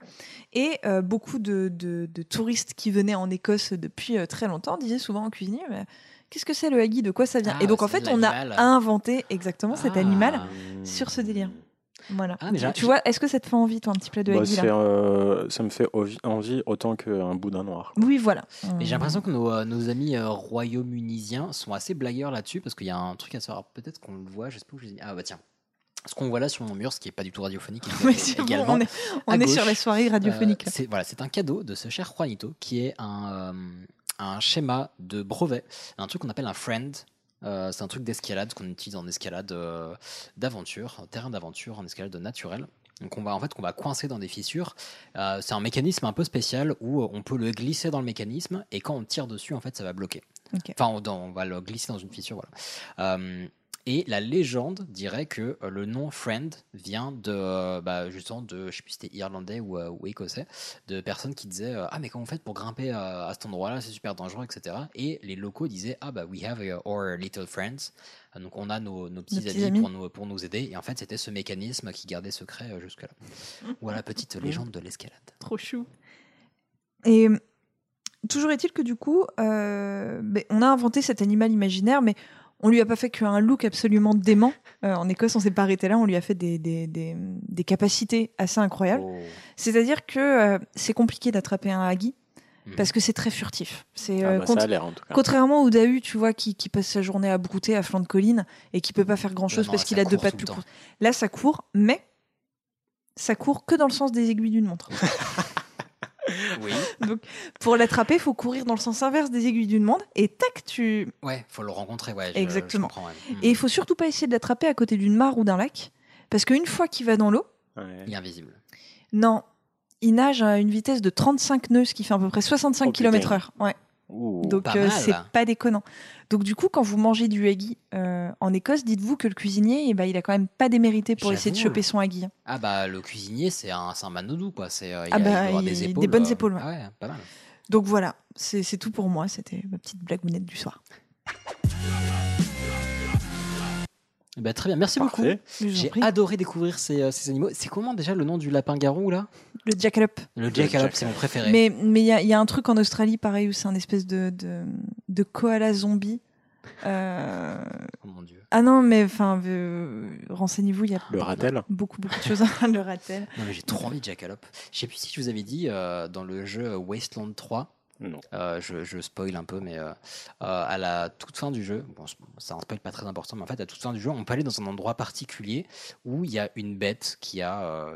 Et beaucoup de touristes qui venaient en Écosse depuis très longtemps disaient souvent au cuisinier, mais qu'est-ce que c'est le haggis, de quoi ça vient? Et donc en fait, on a inventé exactement cet animal sur ce délire. Voilà. Tu vois, est-ce que ça te fait envie, toi, un petit plat de haggis là? Ça me fait envie autant qu'un boudin noir. Oui, voilà. Et j'ai l'impression que nos amis royaume-unisiens sont assez blagueurs là-dessus, parce qu'il y a un truc à savoir. Peut-être qu'on le voit, je sais pas où je dis. Ah bah tiens. Ce qu'on voit là sur mon mur, ce qui n'est pas du tout radiophonique, également. Bon, on est sur les soirées radiophoniques. C'est un cadeau de ce cher Juanito, qui est un schéma de brevet, un truc qu'on appelle un friend. C'est un truc d'escalade qu'on utilise en escalade d'aventure, en terrain d'aventure, en escalade naturelle. Donc on va coincer dans des fissures. C'est un mécanisme un peu spécial où on peut le glisser dans le mécanisme et quand on tire dessus, en fait, ça va bloquer. Okay. Enfin, on va le glisser dans une fissure, voilà. Et la légende dirait que le nom Friend vient justement de, je sais plus si c'était irlandais ou écossais, de personnes qui disaient ah mais comment vous faites pour grimper à cet endroit-là, c'est super dangereux, etc. Et les locaux disaient ah bah we have our little friends, donc on a nos petits amis pour nous aider. Et en fait c'était ce mécanisme qui gardait secret jusque-là. Voilà, petite légende de l'escalade. Trop chou. Et toujours est-il que du coup on a inventé cet animal imaginaire, mais on lui a pas fait qu'un look absolument dément. En Écosse, on s'est pas arrêté là. On lui a fait des capacités assez incroyables. Oh. C'est-à-dire que c'est compliqué d'attraper un haggis parce que c'est très furtif. Ça a l'air, en tout cas. Contrairement au dahu, tu vois, qui passe sa journée à brouter à flanc de colline et qui peut pas faire grand-chose parce qu'il a 2 pattes plus courtes. Là, ça court, mais ça court que dans le sens des aiguilles d'une montre. Oui. Donc, pour l'attraper, il faut courir dans le sens inverse des aiguilles d'une montre et tac, tu... Ouais, faut le rencontrer, ouais. Exactement. Je comprends, ouais. Et il faut surtout pas essayer de l'attraper à côté d'une mare ou d'un lac, parce qu'une fois qu'il va dans l'eau... Il est invisible. Non, il nage à une vitesse de 35 nœuds, ce qui fait à peu près 65 km/h. Ouais. Donc c'est pas déconnant. Donc du coup, quand vous mangez du haggis en Écosse, dites-vous que le cuisinier, il a quand même pas démérité pour essayer de choper son haggis. Ah bah le cuisinier, c'est un manodou quoi. Il a des bonnes épaules. Ouais. Ah ouais, pas mal. Donc voilà, c'est tout pour moi. C'était ma petite blagounette du soir. Bah, très bien, merci beaucoup. J'ai adoré découvrir ces animaux. C'est comment déjà le nom du lapin-garou là? Le jackalope. Le jackalope, c'est mon préféré. Mais il y a un truc en Australie pareil où c'est un espèce de koala zombie. Oh mon Dieu. Ah non, mais enfin, renseignez-vous, il y a le ratel. Beaucoup de choses. Le ratel. Non mais j'ai trop envie de jackalope. Je sais plus si je vous avais dit dans le jeu Wasteland 3. Non. Je spoil un peu, mais à la toute fin du jeu, bon, c'est un spoil pas très important, mais en fait, à la toute fin du jeu, on peut aller dans un endroit particulier où il y a une bête qui a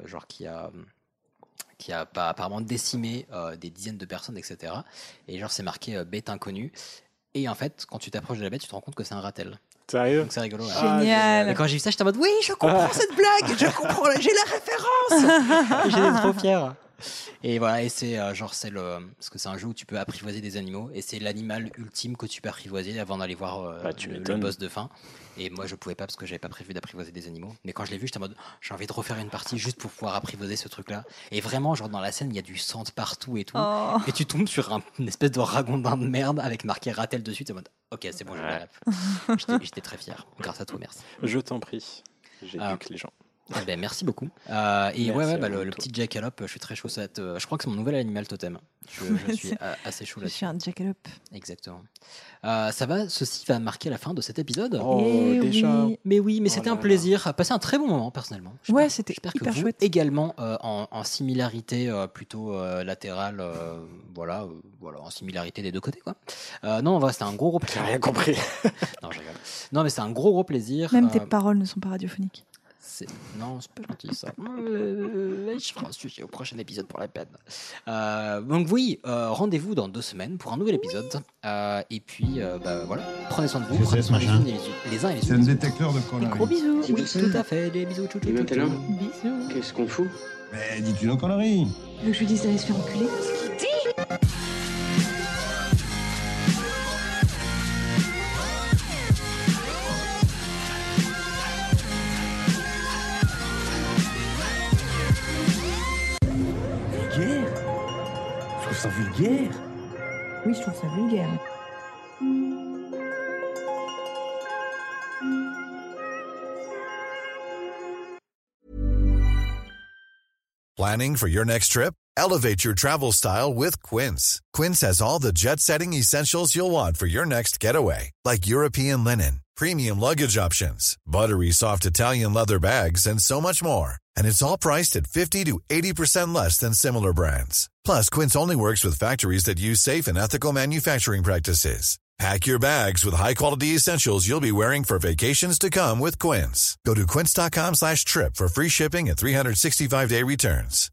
apparemment décimé des dizaines de personnes, etc. Et genre, c'est marqué bête inconnue. Et en fait, quand tu t'approches de la bête, tu te rends compte que c'est un ratel. Sérieux? Donc c'est rigolo. Ouais. Génial. Et quand j'ai vu ça, j'étais en mode oui, je comprends cette blague, j'ai la référence. J'étais trop fier. Et voilà, et c'est parce que c'est un jeu où tu peux apprivoiser des animaux et c'est l'animal ultime que tu peux apprivoiser avant d'aller voir le boss de fin. Et moi je pouvais pas parce que j'avais pas prévu d'apprivoiser des animaux. Mais quand je l'ai vu, j'étais en mode j'ai envie de refaire une partie juste pour pouvoir apprivoiser ce truc-là. Et vraiment, genre dans la scène, il y a du sang de partout et tout. Oh. Et tu tombes sur une espèce de ragondin de merde avec marqué ratel dessus. T'es en mode ok, c'est bon, j'ai la ref. J'étais très fier. Grâce à toi, merci. Je t'en prie. J'éduque les gens. Eh ben, merci beaucoup. Le petit jackalope, je suis très chaud. Je crois que c'est mon nouvel animal totem. Je suis assez chaud là-dessus. Je suis un jackalope. Exactement. Ceci va marquer la fin de cet épisode. Oh, déjà. Oui. Mais oui, mais c'était un plaisir. Passer un très bon moment, personnellement. C'était J'espère hyper que vous chouette. également, en similarité plutôt latérale, en similarité des deux côtés, quoi. Non, en vrai, c'était un gros plaisir. J'ai rien compris. Non, je rigole. Non, mais c'est un gros plaisir. Même tes paroles ne sont pas radiophoniques. Non, c'est pas gentil ça. Je ferai un sujet au prochain épisode pour la peine. Donc oui, rendez-vous dans 2 semaines pour un nouvel épisode. Et puis, voilà, prenez soin de vous. Prenez soin les uns et les autres. C'est un détecteur de conneries. Des gros bisous. Tout à fait, des bisous. Et maintenant, Bisous. qu'est-ce qu'on fout? Mais dis-tu nos conneries? Tu veux que je lui dise d'aller se faire enculer? Je trouve ça vulgaire. Oui, je trouve ça vulgaire. Planning for your next trip? Elevate your travel style with Quince. Quince has all the jet-setting essentials you'll want for your next getaway, like European linen, premium luggage options, buttery soft Italian leather bags, and so much more. And it's all priced at 50 to 80% less than similar brands. Plus, Quince only works with factories that use safe and ethical manufacturing practices. Pack your bags with high-quality essentials you'll be wearing for vacations to come with Quince. Go to quince.com/trip for free shipping and 365-day returns.